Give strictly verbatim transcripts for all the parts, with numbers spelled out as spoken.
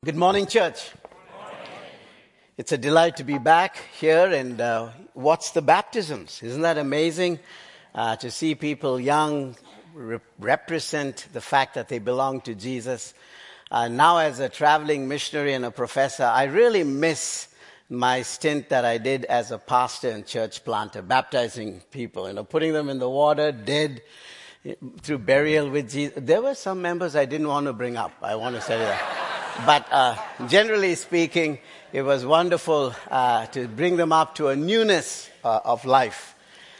Good morning, church. Good morning. It's a delight to be back here and uh, watch the baptisms. Isn't that amazing uh, to see people young re- represent the fact that they belong to Jesus? Uh, now as a traveling missionary and a professor, I really miss my stint that I did as a pastor and church planter, baptizing people, you know, putting them in the water, dead, through burial with Jesus. There were some members I didn't want to bring up, I want to say that. But uh, generally speaking, it was wonderful uh, to bring them up to a newness uh, of life.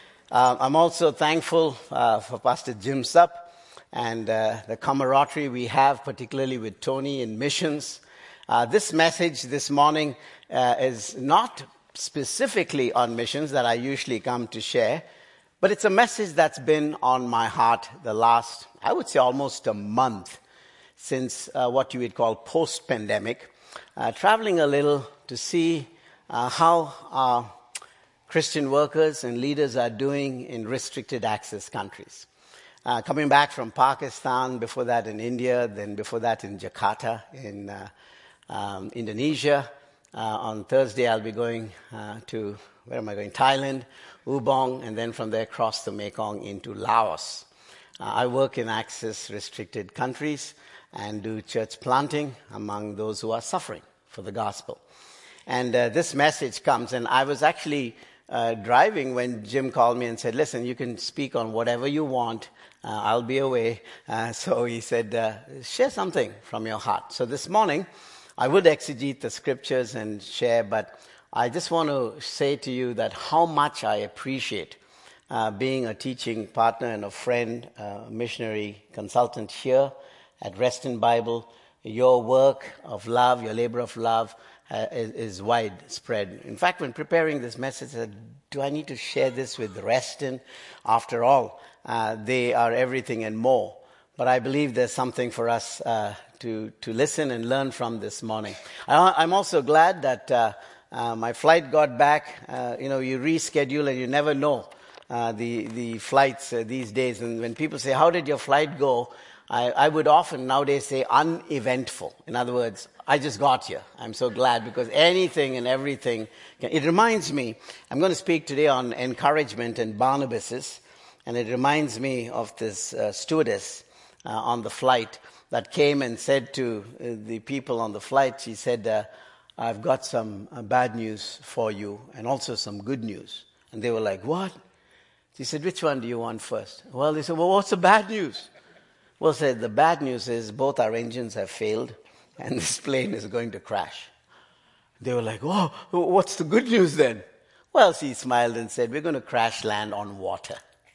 Uh, I'm also thankful uh, for Pastor Jim Supp and uh, the camaraderie we have, particularly with Tony in missions. Uh, this message this morning uh, is not specifically on missions that I usually come to share, but it's a message that's been on my heart the last, I would say, almost a month. Since uh, what you would call post-pandemic, uh, traveling a little to see uh, how our Christian workers and leaders are doing in restricted access countries. Uh, coming back from Pakistan, before that in India, then before that in Jakarta, in uh, um, Indonesia. Uh, on Thursday, I'll be going uh, to, where am I going? Thailand, Ubon, and then from there cross the Mekong into Laos. Uh, I work in access-restricted countries and do church planting among those who are suffering for the gospel. And uh, this message comes, and I was actually uh, driving when Jim called me and said, listen, you can speak on whatever you want. Uh, I'll be away. Uh, so he said, uh, share something from your heart. So this morning, I would exegete the scriptures and share, but I just want to say to you that how much I appreciate uh, being a teaching partner and a friend, uh, missionary consultant here at Reston Bible. Your work of love, your labor of love uh, is, is widespread. In fact, when preparing this message, I said, do I need to share this with Reston? After all, uh, they are everything and more. But I believe there's something for us uh, to, to listen and learn from this morning. I, I'm also glad that uh, uh, my flight got back. Uh, you know, you reschedule and you never know uh, the, the flights uh, these days. And when people say, how did your flight go? I, I would often nowadays say uneventful. In other words, I just got here. I'm so glad because anything and everything. Can, it reminds me, I'm going to speak today on encouragement and Barnabases, and it reminds me of this uh, stewardess uh, on the flight that came and said to uh, the people on the flight, she said, uh, I've got some uh, bad news for you and also some good news. And they were like, what? She said, which one do you want first? Well, they said, well, what's the bad news? Well, said the bad news is both our engines have failed and this plane is going to crash. They were like, oh, what's the good news then? Well, she smiled and said, we're going to crash land on water.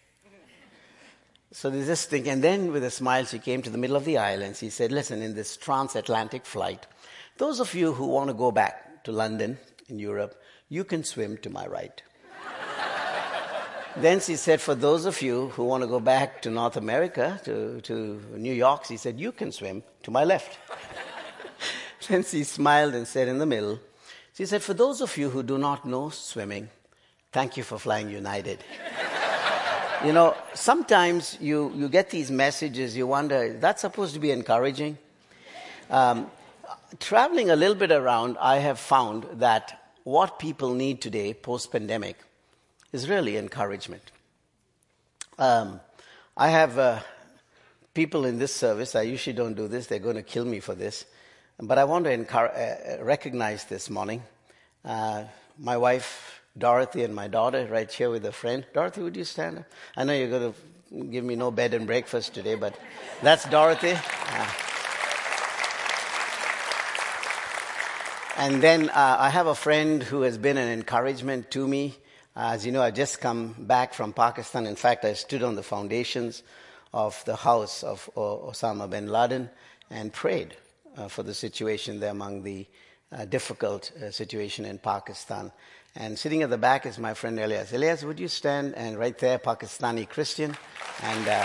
So they just think, and then with a smile, she came to the middle of the aisle and she said, listen, in this transatlantic flight, those of you who want to go back to London in Europe, you can swim to my right. Then she said, for those of you who want to go back to North America, to, to New York, she said, you can swim to my left. Then she smiled and said in the middle, she said, for those of you who do not know swimming, thank you for flying United. You know, sometimes you, you get these messages, you wonder, is that supposed to be encouraging? Um, traveling a little bit around, I have found that what people need today, post-pandemic, is really encouragement. Um, I have uh, people in this service, I usually don't do this, they're going to kill me for this, but I want to encourage, uh, recognize this morning uh, my wife, Dorothy, and my daughter right here with a friend. Dorothy, would you stand up? I know you're going to give me no bed and breakfast today, but that's Dorothy. Uh, and then uh, I have a friend who has been an encouragement to me. As you know, I just come back from Pakistan. In fact, I stood on the foundations of the house of Osama bin Laden and prayed uh, for the situation there among the uh, difficult uh, situation in Pakistan. And sitting at the back is my friend Elias. Elias, would you stand? And right there, Pakistani Christian. And uh,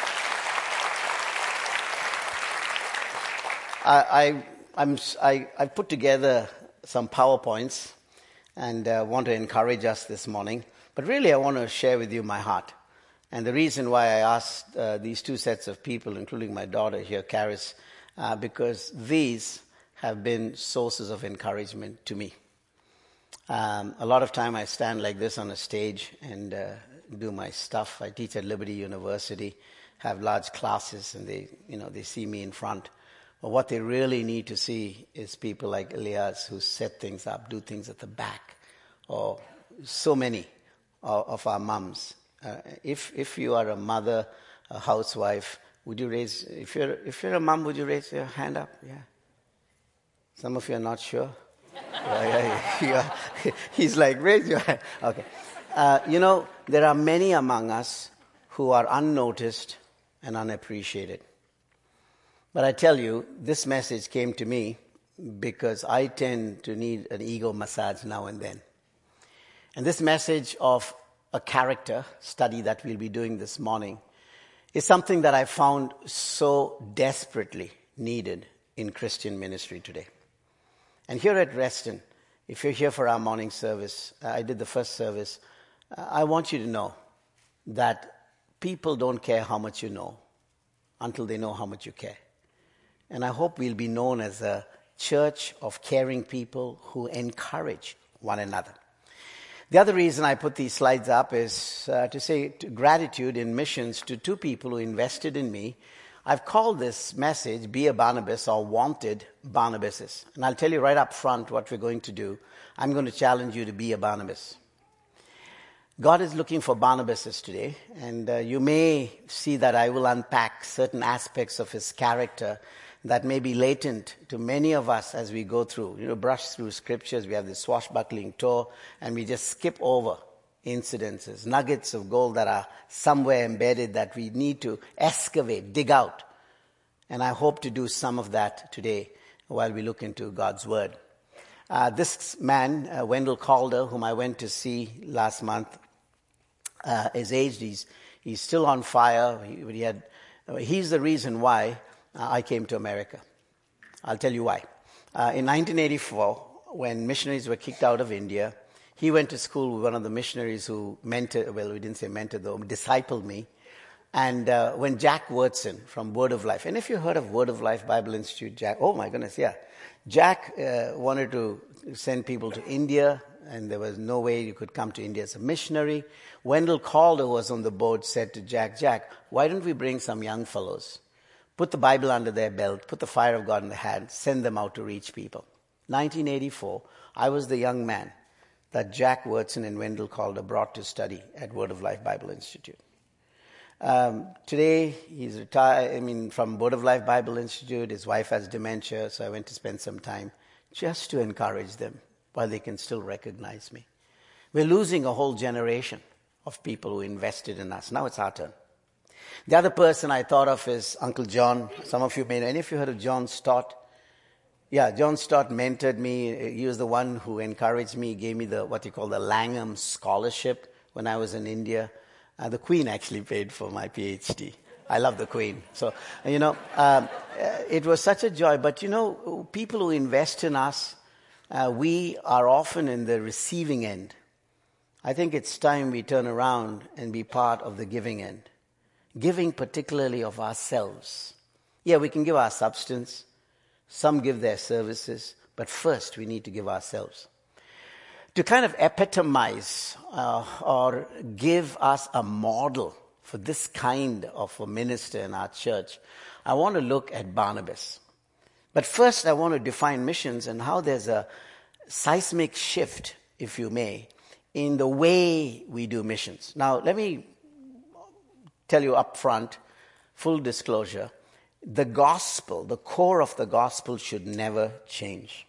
I, I, I'm, I, I put together some PowerPoints and uh, want to encourage us this morning. But really, I want to share with you my heart. And the reason why I asked uh, these two sets of people, including my daughter here, Karis, uh, because these have been sources of encouragement to me. Um, a lot of time I stand like this on a stage and uh, do my stuff. I teach at Liberty University, have large classes, and they, you know, they see me in front. But what they really need to see is people like Elias who set things up, do things at the back, or so many of, of our mums. Uh, if if you are a mother, a housewife, would you raise? If you're if you're a mom, would you raise your hand up? Yeah. Some of you are not sure. yeah, yeah, yeah. Yeah. He's like, raise your hand. Okay. Uh, you know, there are many among us who are unnoticed and unappreciated. But I tell you, this message came to me because I tend to need an ego massage now and then. And this message of a character study that we'll be doing this morning is something that I found so desperately needed in Christian ministry today. And here at Reston, if you're here for our morning service, uh, I did the first service, uh, I want you to know that people don't care how much you know until they know how much you care. And I hope we'll be known as a church of caring people who encourage one another. The other reason I put these slides up is uh, to say to gratitude in missions to two people who invested in me. I've called this message, Be a Barnabas, or Wanted Barnabases. And I'll tell you right up front what we're going to do. I'm going to challenge you to be a Barnabas. God is looking for Barnabases today, and uh, you may see that I will unpack certain aspects of his character that may be latent to many of us as we go through. You know, brush through scriptures, we have this swashbuckling tour, and we just skip over incidences, nuggets of gold that are somewhere embedded that we need to excavate, dig out. And I hope to do some of that today while we look into God's Word. Uh, this man, uh, Wendell Calder, whom I went to see last month, uh, is aged. He's, he's still on fire. He, he had, he's the reason why uh, I came to America. I'll tell you why. Uh, in nineteen eighty-four, when missionaries were kicked out of India, he went to school with one of the missionaries who mentored, well, we didn't say mentored though, discipled me. And uh, when Jack Wurtson from Word of Life, and if you heard of Word of Life Bible Institute, Jack, oh my goodness, yeah. Jack uh, wanted to send people to India, and there was no way you could come to India as a missionary. Wendell Calder, who was on the board, said to Jack, Jack, why don't we bring some young fellows, put the Bible under their belt, put the fire of God in their hand, send them out to reach people. nineteen eighty-four, I was the young man that Jack Wurtson and Wendell Calder brought to study at Word of Life Bible Institute. Um, today, he's retired, I mean, from Word of Life Bible Institute. His wife has dementia, so I went to spend some time just to encourage them while they can still recognize me. We're losing a whole generation of people who invested in us. Now it's our turn. The other person I thought of is Uncle John. Some of you may know. Any of you heard of John Stott? Yeah, John Stott mentored me. He was the one who encouraged me, gave me the what you call the Langham Scholarship when I was in India. Uh, the Queen actually paid for my PhD. I love the Queen. So, you know, um, it was such a joy. But, you know, people who invest in us, uh, we are often in the receiving end. I think it's time we turn around and be part of the giving end. Giving particularly of ourselves. Yeah, we can give our substance. Some give their services. But first, we need to give ourselves. To kind of epitomize uh, or give us a model for this kind of a minister in our church, I want to look at Barnabas. But first, I want to define missions and how there's a seismic shift, if you may, in the way we do missions. Now, let me tell you up front, full disclosure, the gospel, the core of the gospel should never change.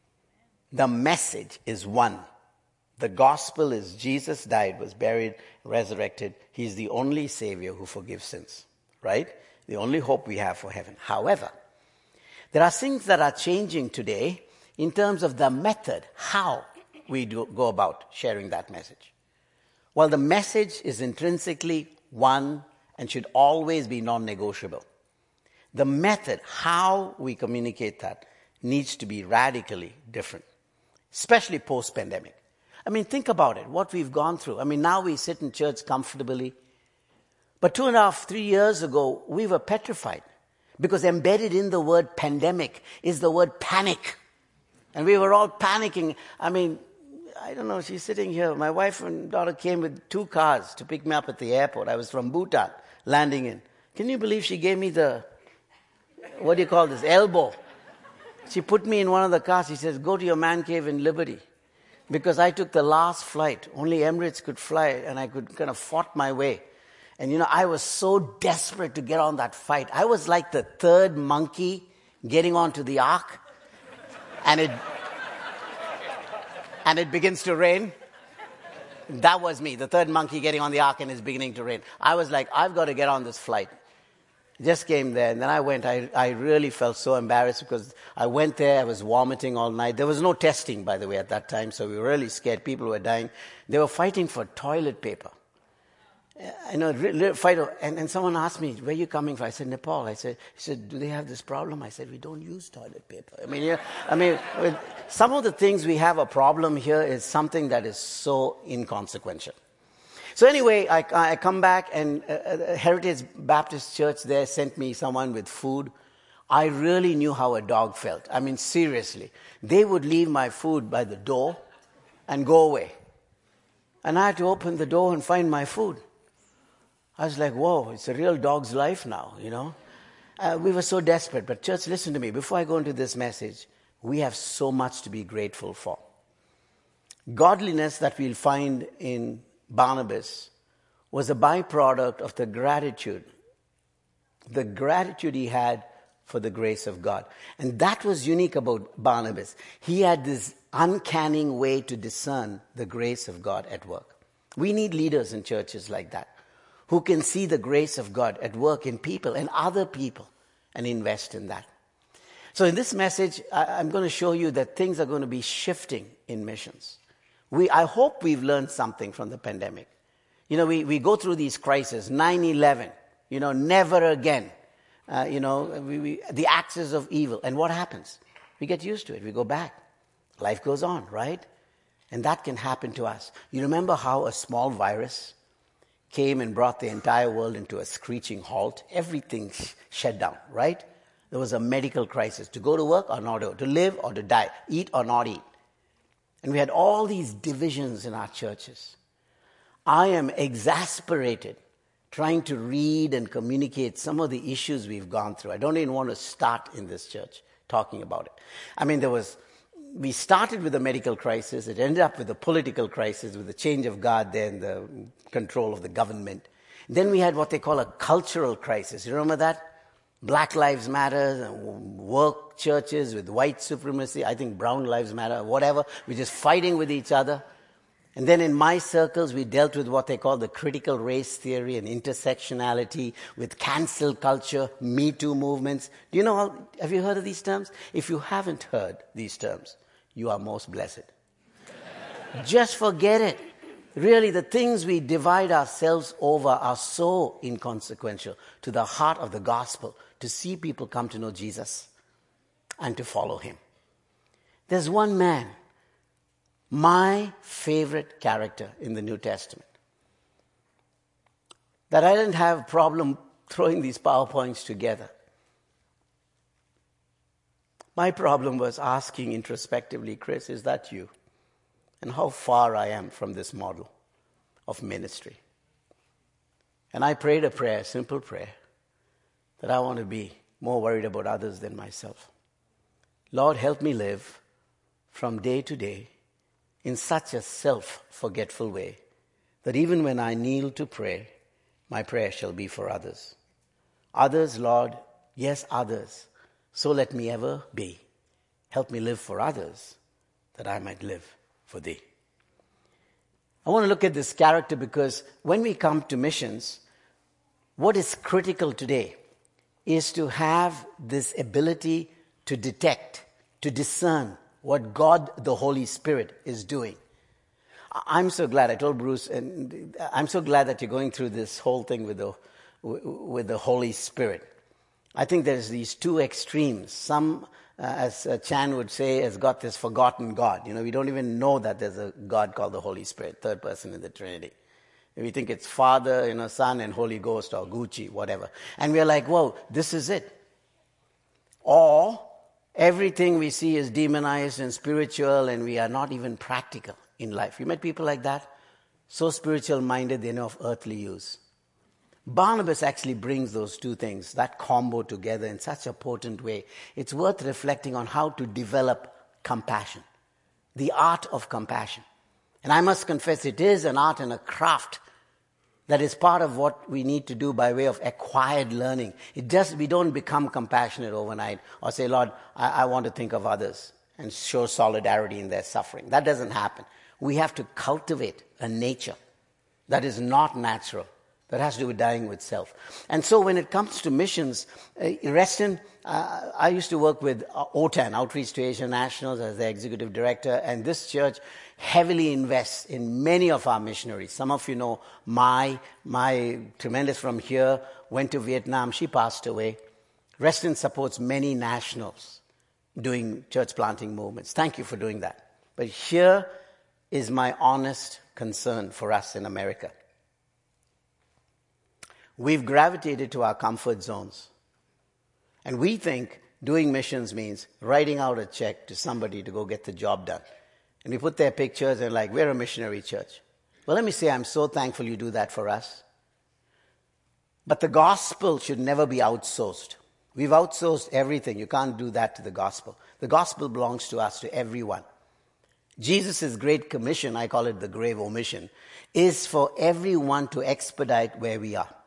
The message is one. The gospel is Jesus died, was buried, resurrected. He's the only Savior who forgives sins, right? The only hope we have for heaven. However, there are things that are changing today in terms of the method, how we do go about sharing that message. While the message is intrinsically one and should always be non-negotiable, the method, how we communicate that, needs to be radically different, especially post-pandemic. I mean, think about it, what we've gone through. I mean, now we sit in church comfortably. But two and a half, three years ago, we were petrified Because embedded in the word pandemic is the word panic. And we were all panicking. I mean, I don't know, she's sitting here. My wife and daughter came with two cars to pick me up at the airport. I was from Bhutan, landing in. Can you believe she gave me the, what do you call this, elbow? She put me in one of the cars. She says, go to your man cave in Liberty. Because I took the last flight. Only Emirates could fly, and I could kind of fought my way. And, you know, I was so desperate to get on that flight. I was like the third monkey getting onto the ark. And it, and it begins to rain. That was me, the third monkey getting on the ark and it's beginning to rain. I was like, I've got to get on this flight. Just came there, and then I went. I, I really felt so embarrassed because I went there. I was vomiting all night. There was no testing, by the way, at that time, so we were really scared. People were dying. They were fighting for toilet paper. I know, fight. And, and someone asked me, where are you coming from? I said, Nepal. I said, he said, do they have this problem? I said, we don't use toilet paper. I mean, yeah, I mean, some of the things we have a problem here is something that is so inconsequential. So anyway, I, I come back, and uh, Heritage Baptist Church there sent me someone with food. I really knew how a dog felt. I mean, seriously. They would leave my food by the door and go away. And I had to open the door and find my food. I was like, whoa, it's a real dog's life now, you know. Uh, we were so desperate. But church, listen to me. Before I go into this message, we have so much to be grateful for. Godliness that we'll find in Barnabas was a byproduct of the gratitude, the gratitude he had for the grace of God. And that was unique about Barnabas. He had this uncanny way to discern the grace of God at work. We need leaders in churches like that, who can see the grace of God at work in people and other people and invest in that. So in this message, I'm going to show you that things are going to be shifting in missions. We, I hope we've learned something from the pandemic. You know, we, we go through these crises, nine eleven, you know, never again, uh, you know, we, we, the axis of evil. And what happens? We get used to it. We go back. Life goes on, right? And that can happen to us. You remember how a small virus came and brought the entire world into a screeching halt? Everything sh- shut down, right? There was a medical crisis. To go to work or not, to live or to die, eat or not eat. And we had all these divisions in our churches. I am exasperated trying to read and communicate some of the issues we've gone through. I don't even want to start in this church talking about it. I mean, there was, we started with the medical crisis. It ended up with the political crisis, with the change of God there and the control of the government. Then we had what they call a cultural crisis. You remember that? Black Lives Matter, work churches with white supremacy, I think brown lives matter, whatever. We're just fighting with each other. And then in my circles, we dealt with what they call the critical race theory and intersectionality, with cancel culture, Me Too movements. Do you know, how, have you heard of these terms? If you haven't heard these terms, you are most blessed. Just forget it. Really, the things we divide ourselves over are so inconsequential to the heart of the gospel, to see people come to know Jesus and to follow him. There's one man, my favorite character in the New Testament, that I didn't have a problem throwing these PowerPoints together. My problem was asking introspectively, Chris, is that you? And how far I am from this model of ministry. And I prayed a prayer, a simple prayer, that I want to be more worried about others than myself. Lord, help me live from day to day in such a self-forgetful way that even when I kneel to pray, my prayer shall be for others. Others, Lord, yes, others. So let me ever be. Help me live for others that I might live for thee. I want to look at this character because when we come to missions, what is critical today is to have this ability to detect, to discern what God, the Holy Spirit, is doing. I'm so glad, I told Bruce, and I'm so glad that you're going through this whole thing with the, with the Holy Spirit. I think there's these two extremes. Some, uh, as uh, Chan would say, has got this forgotten God. You know, we don't even know that there's a God called the Holy Spirit, third person in the Trinity. We think it's Father, you know, Son, and Holy Ghost, or Gucci, whatever. And we're like, whoa, this is it. Or everything we see is demonized and spiritual and we are not even practical in life. You met people like that? So spiritual-minded they know of earthly use. Barnabas actually brings those two things, that combo together in such a potent way. It's worth reflecting on how to develop compassion, the art of compassion. And I must confess, it is an art and a craft that is part of what we need to do by way of acquired learning. It just, we don't become compassionate overnight or say, Lord, I, I want to think of others and show solidarity in their suffering. That doesn't happen. We have to cultivate a nature that is not natural, that has to do with dying with self. And so when it comes to missions, uh, Reston, uh, I used to work with uh, O T A N, Outreach to Asian Nationals, as the executive director, and this church heavily invests in many of our missionaries. Some of you know Mai, my tremendous from here, went to Vietnam, she passed away. Reston supports many nationals doing church planting movements. Thank you for doing that. But here is my honest concern for us in America. We've gravitated to our comfort zones. And we think doing missions means writing out a check to somebody to go get the job done. And we put their pictures and like, we're a missionary church. Well, let me say, I'm so thankful you do that for us. But the gospel should never be outsourced. We've outsourced everything. You can't do that to the gospel. The gospel belongs to us, to everyone. Jesus' great commission, I call it the grave omission, is for everyone to expedite where we are.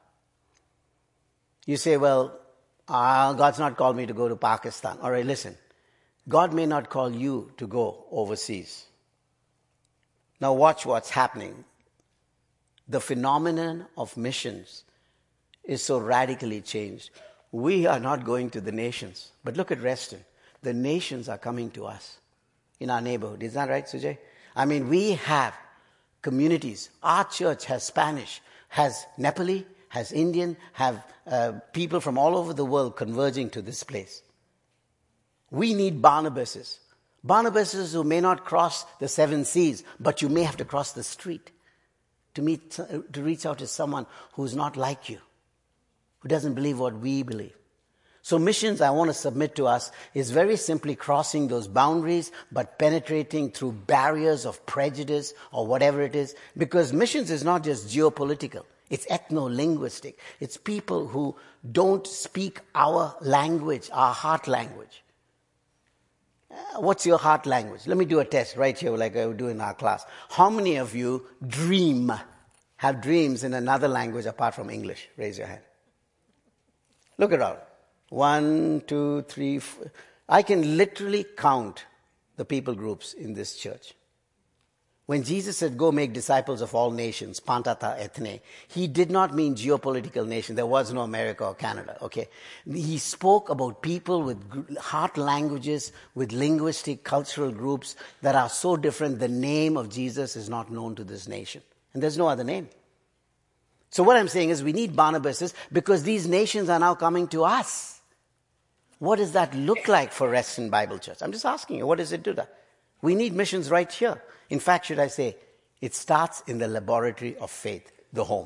You say, well, uh, God's not called me to go to Pakistan. All right, listen. God may not call you to go overseas. Now watch what's happening. The phenomenon of missions is so radically changed. We are not going to the nations. But look at Reston. The nations are coming to us in our neighborhood. Is that right, Sujay? I mean, we have communities. Our church has Spanish, has Nepali, has Indian, have uh, people from all over the world converging to this place. We need Barnabases. Barnabases who may not cross the seven seas, but you may have to cross the street to meet, to reach out to someone who's not like you, who doesn't believe what we believe. So missions, I want to submit to us, is very simply crossing those boundaries, but penetrating through barriers of prejudice or whatever it is. Because missions is not just geopolitical. It's ethno-linguistic. It's people who don't speak our language, our heart language. Uh, what's your heart language? Let me do a test right here like I would do in our class. How many of you dream, have dreams in another language apart from English? Raise your hand. Look around. One, two, three, four. I can literally count the people groups in this church. When Jesus said, go make disciples of all nations, pantata ethne, he did not mean geopolitical nation. There was no America or Canada, okay? He spoke about people with heart languages, with linguistic, cultural groups that are so different, the name of Jesus is not known to this nation. And there's no other name. So what I'm saying is we need Barnabases because these nations are now coming to us. What does that look like for Reston Bible Church? I'm just asking you, what does it do that? We need missions right here. In fact, should I say, it starts in the laboratory of faith, the home.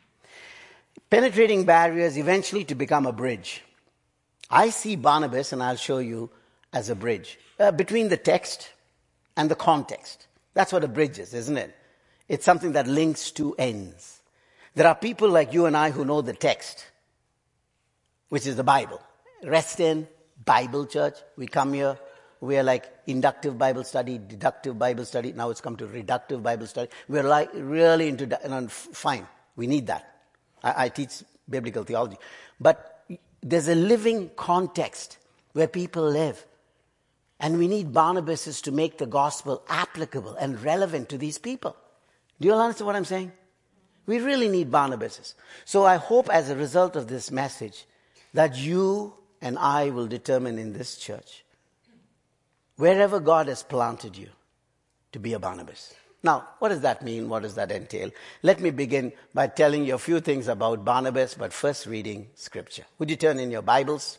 Penetrating barriers eventually to become a bridge. I see Barnabas, and I'll show you, as a bridge uh, between the text and the context. That's what a bridge is, isn't it? It's something that links two ends. There are people like you and I who know the text, which is the Bible. Reston Bible Church, we come here. We are like inductive Bible study, deductive Bible study. Now it's come to reductive Bible study. We're like really into that. And fine, we need that. I, I teach biblical theology. But there's a living context where people live. And we need Barnabases to make the gospel applicable and relevant to these people. Do you all understand what I'm saying? We really need Barnabases. So I hope as a result of this message that you and I will determine in this church, wherever God has planted you, to be a Barnabas. Now, what does that mean? What does that entail? Let me begin by telling you a few things about Barnabas, but first reading Scripture. Would you turn in your Bibles?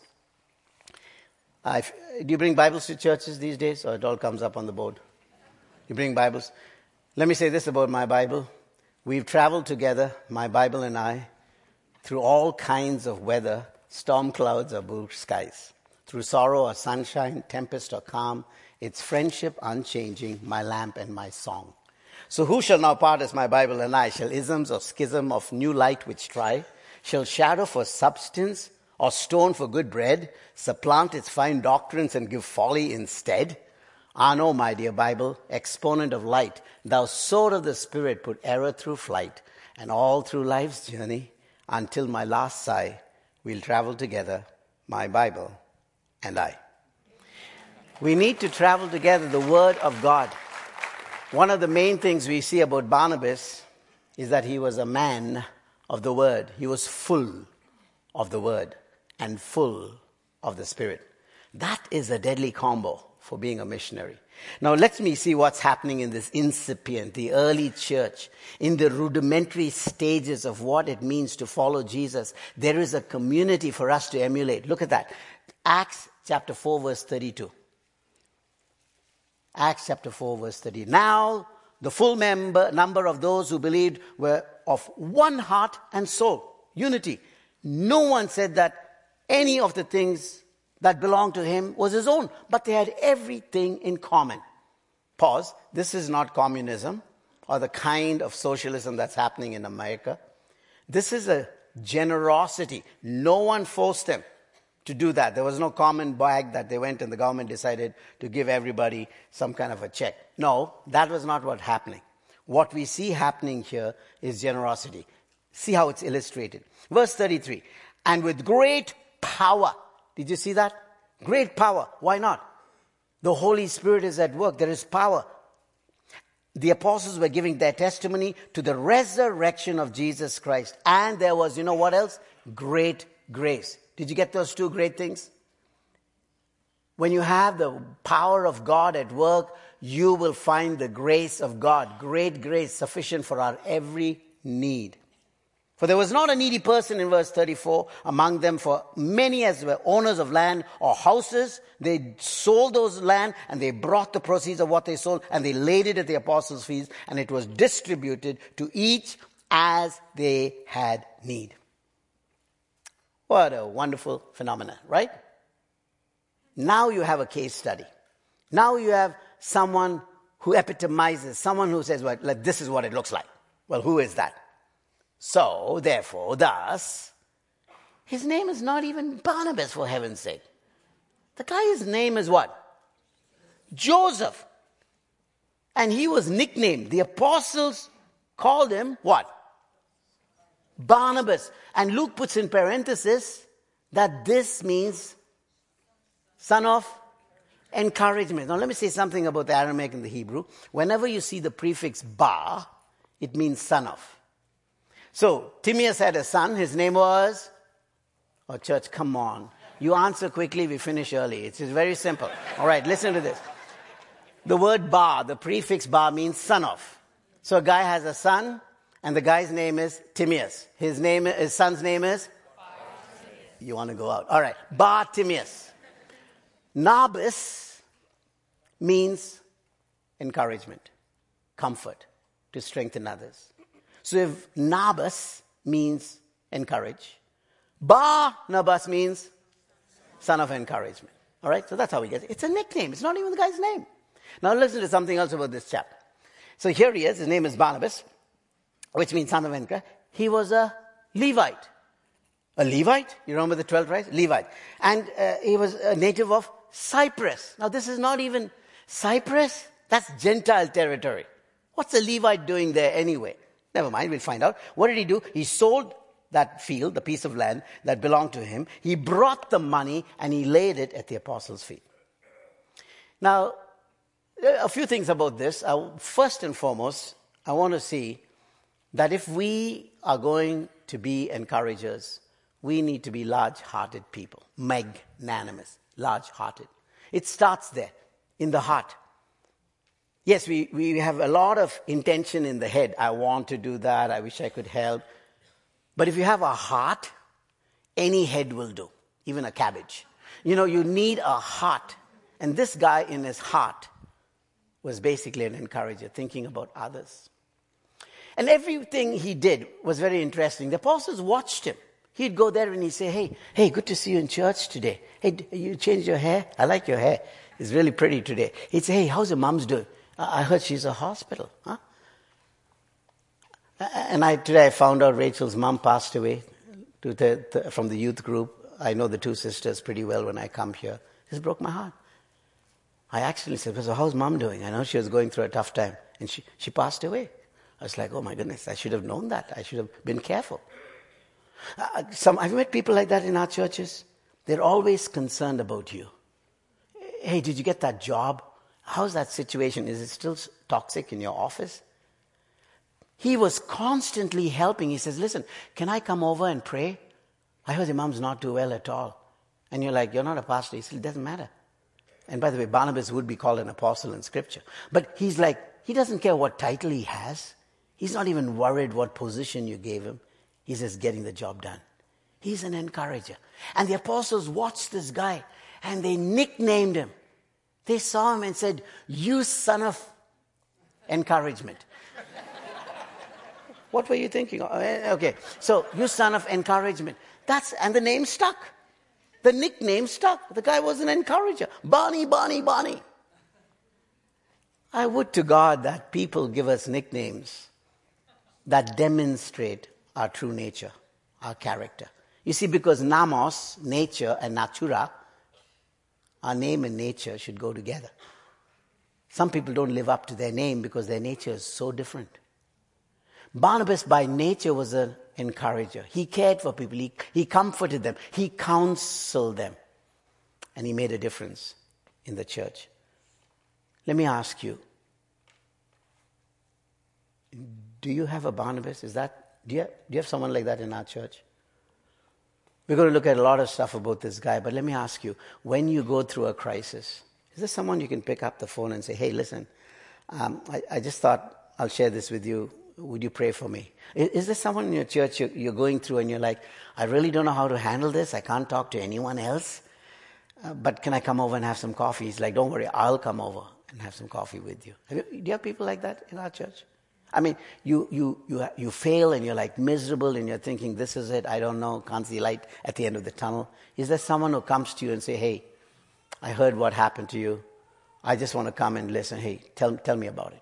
Uh, if, do you bring Bibles to churches these days, or it all comes up on the board? You bring Bibles? Let me say this about my Bible. We've traveled together, my Bible and I, through all kinds of weather, storm clouds or blue skies. Through sorrow or sunshine, tempest or calm, it's friendship unchanging, my lamp and my song. So who shall now part as my Bible and I? Shall isms or schism of new light which try? Shall shadow for substance or stone for good bread supplant its fine doctrines and give folly instead? Ah, no, my dear Bible, exponent of light, thou sword of the Spirit, put error through flight, and all through life's journey, until my last sigh, we'll travel together, my Bible and I. We need to travel together, the Word of God. One of the main things we see about Barnabas is that he was a man of the Word. He was full of the Word and full of the Spirit. That is a deadly combo for being a missionary. Now let me see what's happening in this incipient, the early church, in the rudimentary stages of what it means to follow Jesus. There is a community for us to emulate. Look at that. Acts chapter four, verse thirty-two. Acts chapter four, verse thirty. Now the full member, number of those who believed were of one heart and soul. Unity. No one said that any of the things that belonged to him was his own, but they had everything in common. Pause. This is not communism or the kind of socialism that's happening in America. This is a generosity. No one forced them to do that. There was no common bag that they went and the government decided to give everybody some kind of a check. No, that was not what's happening. What we see happening here is generosity. See how it's illustrated. Verse thirty-three. And with great power. Did you see that? Great power. Why not? The Holy Spirit is at work. There is power. The apostles were giving their testimony to the resurrection of Jesus Christ. And there was, you know what else? Great grace. Did you get those two great things? When you have the power of God at work, you will find the grace of God. Great grace, sufficient for our every need. For there was not a needy person in verse thirty-four among them, for many as were owners of land or houses, they sold those land and they brought the proceeds of what they sold and they laid it at the apostles' feet, and it was distributed to each as they had need. What a wonderful phenomenon, right? Now you have a case study. Now you have someone who epitomizes, someone who says, well, this is what it looks like. Well, who is that? So, therefore, thus, his name is not even Barnabas, for heaven's sake. The guy's name is what? Joseph. And he was nicknamed. The apostles called him what? Barnabas. And Luke puts in parenthesis that this means son of encouragement. Now, let me say something about the Aramaic and the Hebrew. Whenever you see the prefix bar, it means son of. So, Timaeus had a son. His name was? Oh, church, come on. You answer quickly, we finish early. It's very simple. All right, listen to this. The word bar, the prefix bar means son of. So a guy has a son, and the guy's name is Timaeus. His name, his son's name is? You want to go out. All right, Bar Timaeus. Nabis means encouragement, comfort, to strengthen others. So if Nabas means encourage, Barnabas means son of encouragement. All right, so that's how we get it. It's a nickname. It's not even the guy's name. Now listen to something else about this chap. So here he is. His name is Barnabas, which means son of encouragement. He was a Levite. A Levite? You remember the twelve tribes? Levite. And uh, he was a native of Cyprus. Now this is not even Cyprus. That's Gentile territory. What's a Levite doing there anyway? Never mind, we'll find out. What did he do? He sold that field, the piece of land that belonged to him. He brought the money and he laid it at the apostles' feet. Now, a few things about this. Uh, first and foremost, I want to see that if we are going to be encouragers, we need to be large-hearted people, magnanimous, large-hearted. It starts there, in the heart. Yes, we, we have a lot of intention in the head. I want to do that. I wish I could help. But if you have a heart, any head will do, even a cabbage. You know, you need a heart. And this guy in his heart was basically an encourager, thinking about others. And everything he did was very interesting. The apostles watched him. He'd go there and he'd say, hey, hey, good to see you in church today. Hey, you changed your hair? I like your hair. It's really pretty today. He'd say, hey, how's your mom's doing? I heard she's in a hospital. Huh? And I, today I found out Rachel's mom passed away to the, the, from the youth group. I know the two sisters pretty well when I come here. This broke my heart. I actually said, so how's mom doing? I know she was going through a tough time. And she, she passed away. I was like, oh my goodness, I should have known that. I should have been careful. Uh, some, I've met people like that in our churches. They're always concerned about you. Hey, did you get that job? How's that situation? Is it still toxic in your office? He was constantly helping. He says, listen, can I come over and pray? I heard your mom's not too well at all. And you're like, you're not a pastor. He said, it doesn't matter. And by the way, Barnabas would be called an apostle in Scripture. But he's like, he doesn't care what title he has. He's not even worried what position you gave him. He's just getting the job done. He's an encourager. And the apostles watched this guy and they nicknamed him. They saw him and said, you son of encouragement. What were you thinking? Okay, so you son of encouragement. That's, and the name stuck. The nickname stuck. The guy was an encourager. Barney, Barney, Barney. I would to God that people give us nicknames that demonstrate our true nature, our character. You see, because namos, nature, and natura, our name and nature should go together. Some people don't live up to their name because their nature is so different. Barnabas by nature was an encourager. He cared for people. He, he comforted them. He counseled them. And he made a difference in the church. Let me ask you, do you have a Barnabas? Is that, do you have, do you have someone like that in our church? We're going to look at a lot of stuff about this guy, but let me ask you, when you go through a crisis, is there someone you can pick up the phone and say, hey, listen, um, I, I just thought I'll share this with you. Would you pray for me? Is, is there someone in your church you're, you're going through and you're like, I really don't know how to handle this. I can't talk to anyone else. Uh, but can I come over and have some coffee? He's like, don't worry, I'll come over and have some coffee with you. Have you do you have people like that in our church? I mean, you, you, you, you fail and you're like miserable and you're thinking, this is it, I don't know, can't see light at the end of the tunnel. Is there someone who comes to you and say, hey, I heard what happened to you. I just want to come and listen. Hey, tell, tell me about it.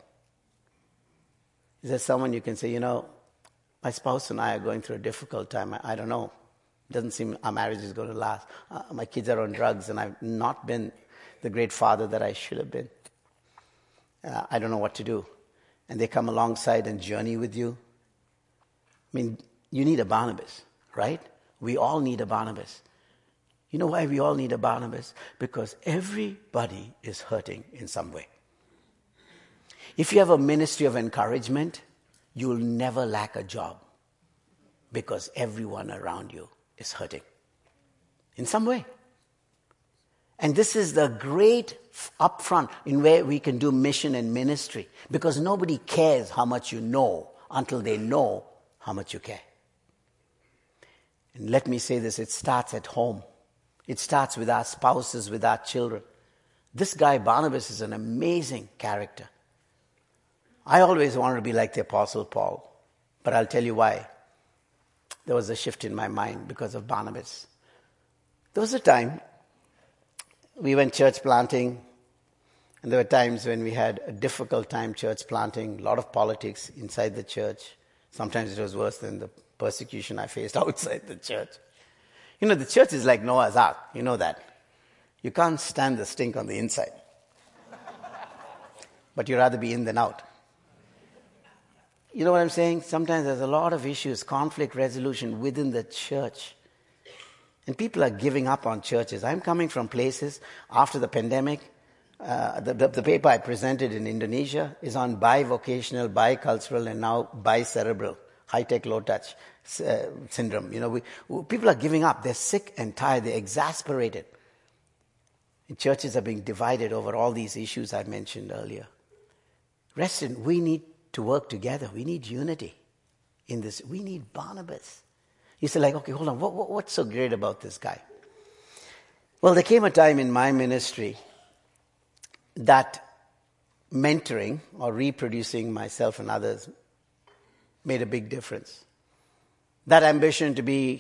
Is there someone you can say, you know, my spouse and I are going through a difficult time. I, I don't know. It doesn't seem our marriage is going to last. Uh, my kids are on drugs and I've not been the great father that I should have been. Uh, I don't know what to do. And they come alongside and journey with you. I mean, you need a Barnabas, right? We all need a Barnabas. You know why we all need a Barnabas? Because everybody is hurting in some way. If you have a ministry of encouragement, you will never lack a job because everyone around you is hurting in some way. And this is the great upfront in where we can do mission and ministry because nobody cares how much you know until they know how much you care. And let me say this, it starts at home. It starts with our spouses, with our children. This guy, Barnabas, is an amazing character. I always wanted to be like the Apostle Paul, but I'll tell you why. There was a shift in my mind because of Barnabas. There was a time we went church planting, and there were times when we had a difficult time church planting, a lot of politics inside the church. Sometimes it was worse than the persecution I faced outside the church. You know, the church is like Noah's Ark. You know that. You can't stand the stink on the inside. But you'd rather be in than out. You know what I'm saying? Sometimes there's a lot of issues, conflict resolution within the church. And people are giving up on churches. I'm coming from places after the pandemic. Uh, the, the, the paper I presented in Indonesia is on bivocational, bicultural, and now bicerebral, high-tech, low-touch uh, syndrome. You know, we, we, people are giving up. They're sick and tired. They're exasperated. And churches are being divided over all these issues I mentioned earlier. Rest in, we need to work together. We need unity in this. We need Barnabas. You say like, okay, hold on. What, what, what's so great about this guy? Well, there came a time in my ministry that mentoring or reproducing myself and others made a big difference. That ambition to be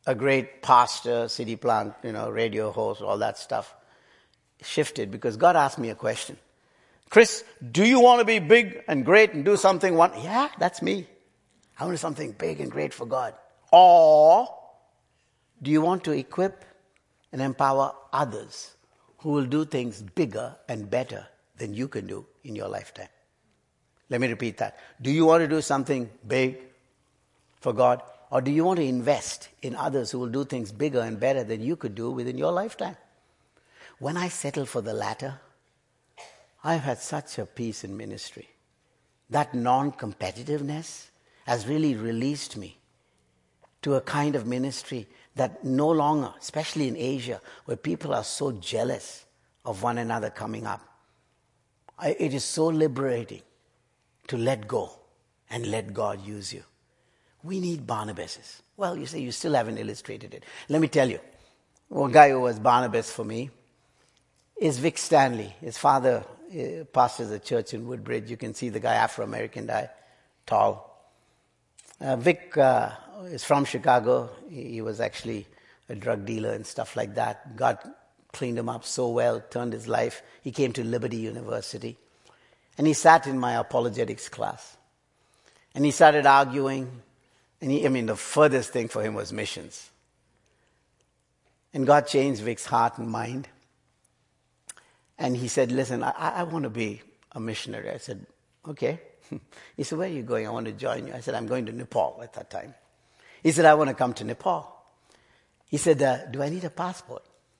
a great pastor, city plant, you know, radio host, all that stuff, shifted because God asked me a question. Chris, do you want to be big and great and do something? One, yeah, that's me. I want to do something big and great for God. Or do you want to equip and empower others who will do things bigger and better than you can do in your lifetime? Let me repeat that. Do you want to do something big for God? Or do you want to invest in others who will do things bigger and better than you could do within your lifetime? When I settled for the latter, I've had such a peace in ministry. That non-competitiveness has really released me to a kind of ministry that no longer, especially in Asia, where people are so jealous of one another coming up. I, it is so liberating to let go and let God use you. We need Barnabases. Well, you say you still haven't illustrated it. Let me tell you, one guy who was Barnabas for me is Vic Stanley. His father uh, pastors a church in Woodbridge. You can see the guy, Afro-American guy, tall. Uh, Vic uh, is from Chicago. He, he was actually a drug dealer and stuff like that. God cleaned him up so well, turned his life. He came to Liberty University. And he sat in my apologetics class. And he started arguing. And he, I mean, the furthest thing for him was missions. And God changed Vic's heart and mind. And he said, listen, I, I want to be a missionary. I said, okay. He said, where are you going? I want to join you. I said, I'm going to Nepal at that time. He said, I want to come to Nepal. He said, uh, do I need a passport?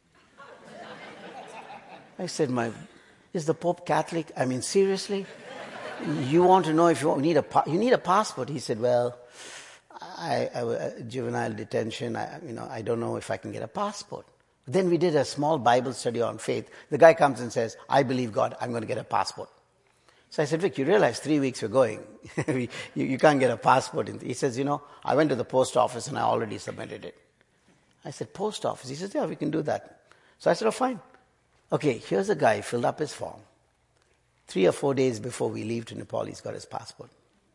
I said, my, is the Pope Catholic? I mean, seriously? You want to know if you need a, you need a passport? He said, well, I, I, juvenile detention, I, you know, I don't know if I can get a passport. Then we did a small Bible study on faith. The guy comes and says, I believe God, I'm going to get a passport. So I said, Vic, you realize three weeks we're going. you, you can't get a passport. He says, you know, I went to the post office and I already submitted it. I said, post office? He says, yeah, we can do that. So I said, oh, fine. Okay, here's a guy, filled up his form. Three or four days before we leave to Nepal, he's got his passport.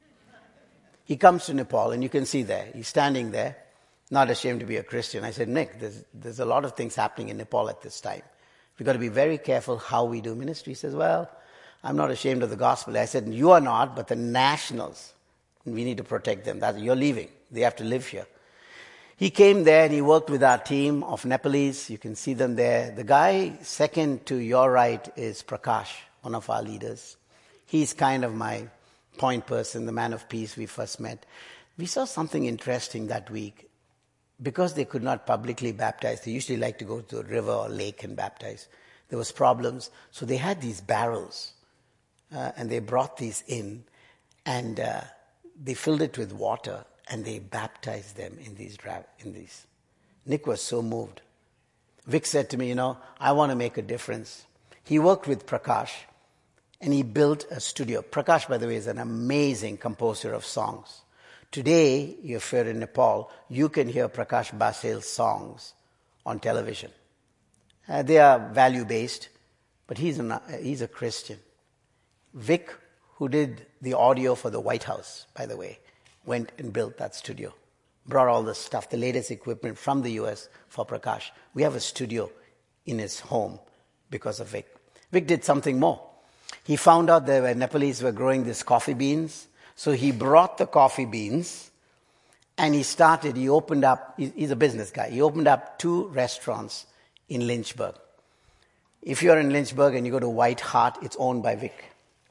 He comes to Nepal, and you can see there, he's standing there, not ashamed to be a Christian. I said, Nick, there's, there's a lot of things happening in Nepal at this time. We've got to be very careful how we do ministry. He says, well, I'm not ashamed of the gospel. I said, you are not, but the nationals, we need to protect them. That, you're leaving. They have to live here. He came there and he worked with our team of Nepalese. You can see them there. The guy second to your right is Prakash, one of our leaders. He's kind of my point person, the man of peace we first met. We saw something interesting that week. Because they could not publicly baptize, they usually like to go to a river or lake and baptize. There was problems. So they had these barrels. Uh, and they brought these in. And uh, they filled it with water. And they baptized them in these, in these. Nick was so moved. Vic said to me, you know, I want to make a difference. He worked with Prakash, and he built a studio. Prakash, by the way, is an amazing composer of songs. Today, if you're in Nepal, you can hear Prakash Basel's songs on television. Uh, they are value-based, but he's, an, uh, he's a Christian. Vic, who did the audio for the White House, by the way, went and built that studio, brought all the stuff, the latest equipment from the U S for Prakash. We have a studio in his home because of Vic. Vic did something more. He found out that the Nepalese were growing these coffee beans, so he brought the coffee beans and he started, he opened up, he's a business guy, he opened up two restaurants in Lynchburg. If you're in Lynchburg and you go to White Hart, it's owned by Vic.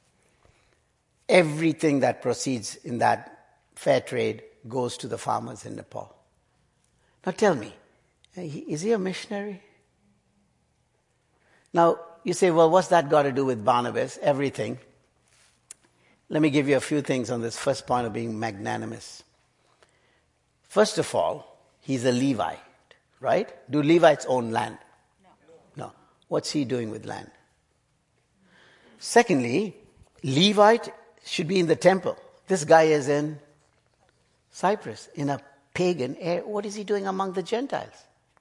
Everything that proceeds in that fair trade goes to the farmers in Nepal. Now tell me, is he a missionary? Now, you say, well, what's that got to do with Barnabas? Everything. Let me give you a few things on this first point of being magnanimous. First of all, he's a Levite, right? Do Levites own land? No. No. What's he doing with land? Secondly, Levite should be in the temple. This guy is in Cyprus, in a pagan area. What is he doing among the Gentiles?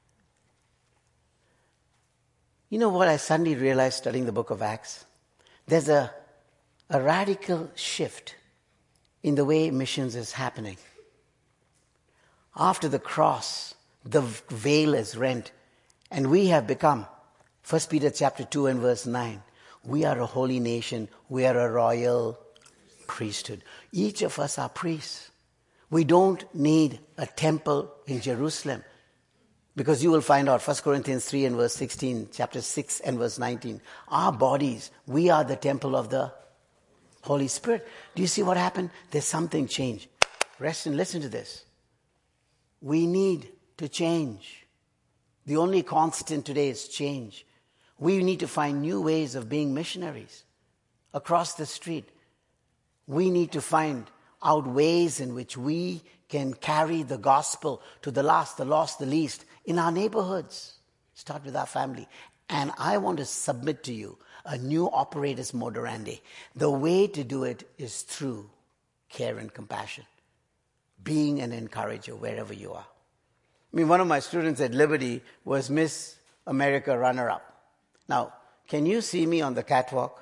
You know what I suddenly realized studying the book of Acts? There's a, a radical shift in the way missions is happening. After the cross, The veil is rent. And we have become, First Peter chapter two and verse nine, we are a holy nation. We are a royal priesthood. Each of us are priests. We don't need a temple in Jerusalem. Because you will find out, First Corinthians three and verse sixteen, chapter six and verse nineteen. Our bodies, we are the temple of the Holy Spirit. Do you see what happened? There's something changed. Rest and listen to this. We need to change. The only constant today is change. We need to find new ways of being missionaries across the street. We need to find out ways in which we can carry the gospel to the last, the lost, the least in our neighborhoods. Start with our family. And I want to submit to you a new operatus moderandi. The way to do it is through care and compassion. Being an encourager wherever you are. I mean, one of my students at Liberty was Miss America runner-up. Now, can you see me on the catwalk?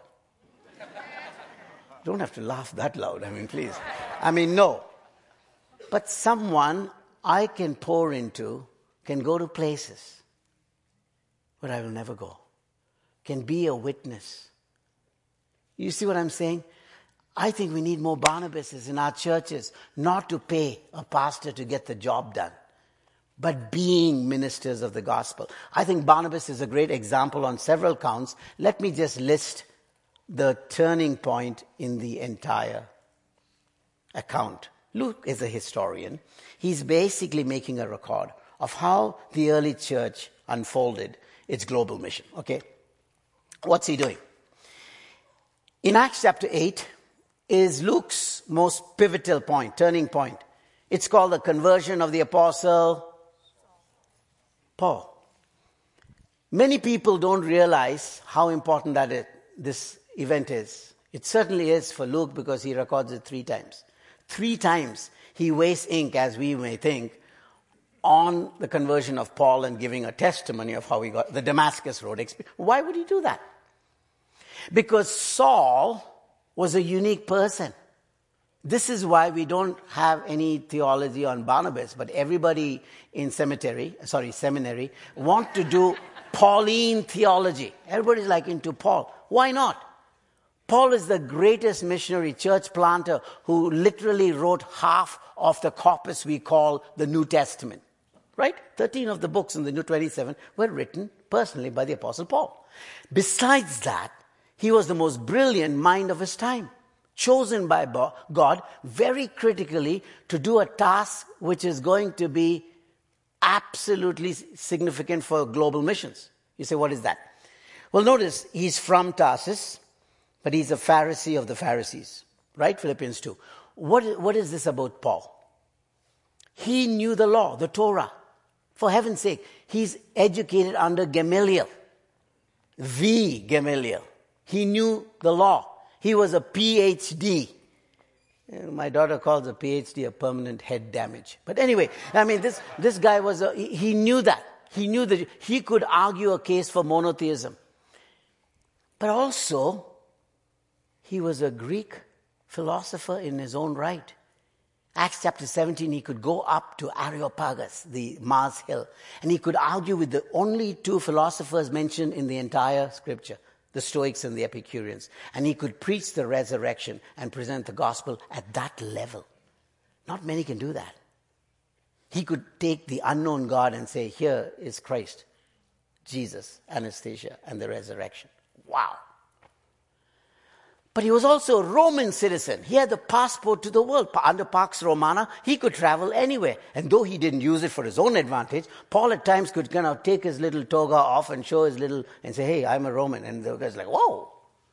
Don't have to laugh that loud. I mean, please. I mean, no. But someone I can pour into can go to places where I will never go. Can be a witness. You see what I'm saying? I think we need more Barnabases in our churches, not to pay a pastor to get the job done, but being ministers of the gospel. I think Barnabas is a great example on several counts. Let me just list the turning point in the entire account. Luke is a historian. He's basically making a record of how the early church unfolded its global mission. Okay? What's he doing? In Acts chapter eight is Luke's most pivotal point, turning point. It's called the conversion of the apostle Paul. Many people don't realize how important that it, this event is. It certainly is for Luke because he records it three times. Three times he wastes ink, as we may think, on the conversion of Paul and giving a testimony of how he got the Damascus Road experience. Why would he do that? Because Saul was a unique person. This is why we don't have any theology on Barnabas, but everybody in cemetery, sorry, seminary, want to do Pauline theology. Everybody's like into Paul. Why not? Paul is the greatest missionary church planter who literally wrote half of the corpus we call the New Testament. Right? thirteen of the books in the New twenty-seven were written personally by the Apostle Paul. Besides that, he was the most brilliant mind of his time, chosen by God very critically to do a task which is going to be absolutely significant for global missions. You say, what is that? Well, notice, he's from Tarsus, but he's a Pharisee of the Pharisees. Right? Philippians two. What, what is this about Paul? He knew the law, the Torah. For heaven's sake, he's educated under Gamaliel, the Gamaliel. He knew the law. He was a P H D. My daughter calls a P H D a permanent head damage. But anyway, I mean, this, this guy was, a, he, he knew that. He knew that he could argue a case for monotheism. But also, he was a Greek philosopher in his own right. Acts chapter seventeen, he could go up to Areopagus, the Mars Hill, and he could argue with the only two philosophers mentioned in the entire scripture, the Stoics and the Epicureans. And he could preach the resurrection and present the gospel at that level. Not many can do that. He could take the unknown God and say, here is Christ, Jesus, Anastasia, and the resurrection. Wow. But he was also a Roman citizen. He had the passport to the world. Under Pax Romana, he could travel anywhere. And though he didn't use it for his own advantage, Paul at times could kind of take his little toga off and show his little, and say, hey, I'm a Roman. And the guy's like, whoa.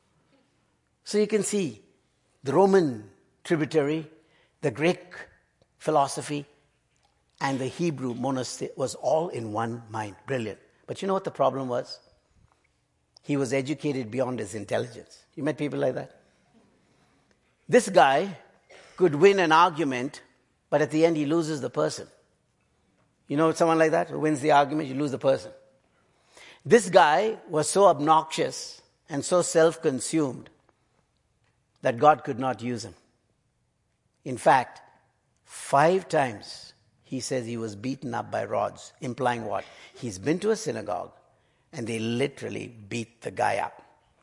So you can see the Roman tributary, the Greek philosophy, and the Hebrew monastery was all in one mind. Brilliant. But you know what the problem was? He was educated beyond his intelligence. You met people like that? This guy could win an argument, but at the end he loses the person. You know someone like that who wins the argument, you lose the person. This guy was so obnoxious and so self-consumed that God could not use him. In fact, five times he he says he was beaten up by rods, implying what? He's been to a synagogue and they literally beat the guy up.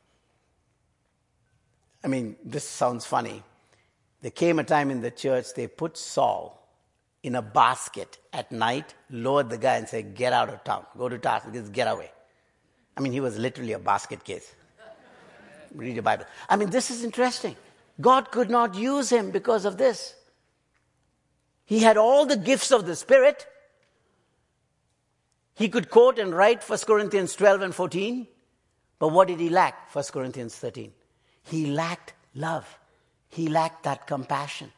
I mean, this sounds funny. There came a time in the church, they put Saul in a basket at night, lowered the guy and said, get out of town, go to Tarsus, just get away. I mean, he was literally a basket case. Read your Bible. I mean, this is interesting. God could not use him because of this. He had all the gifts of the Spirit. He could quote and write First Corinthians twelve and fourteen. But what did he lack? First Corinthians thirteen. He lacked love. He lacked that compassion.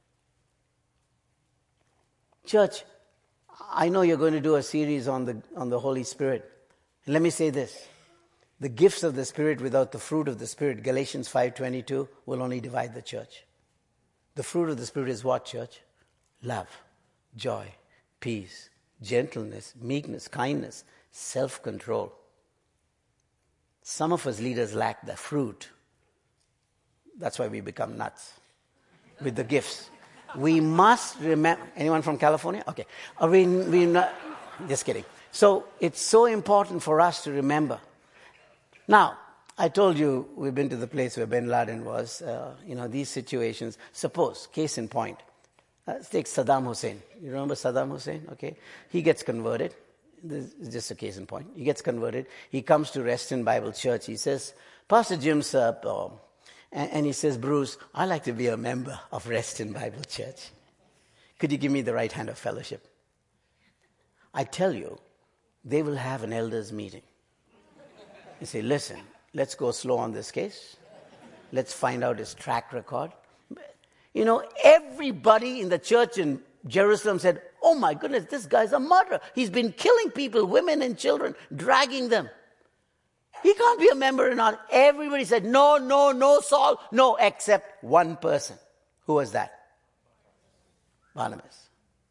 Church, I know you're going to do a series on the on the Holy Spirit. And let me say this. The gifts of the Spirit without the fruit of the Spirit, Galatians five twenty-two, will only divide the church. The fruit of the Spirit is what, church? Love, joy, peace, gentleness, meekness, kindness, self-control. Some of us leaders lack the fruit. That's why we become nuts with the gifts. We must remember... Anyone from California? Okay. Are we, we not, just kidding. So it's so important for us to remember. Now, I told you we've been to the place where bin Laden was. Uh, you know, these situations. Suppose, case in point, uh, let's take Saddam Hussein. You remember Saddam Hussein? Okay. He gets converted. This is just a case in point. He gets converted. He comes to Reston Bible Church. He says, Pastor Jim Serp, uh, and, and he says, Bruce, I'd like to be a member of Reston Bible Church. Could you give me the right hand of fellowship? I tell you, they will have an elders meeting. You say, listen, let's go slow on this case. Let's find out his track record. You know, everybody in the church in Jerusalem said, oh my goodness, this guy's a murderer. He's been killing people, women and children, dragging them. He can't be a member or not. Everybody said, no, no, no, Saul, no, except one person. Who was that? Barnabas.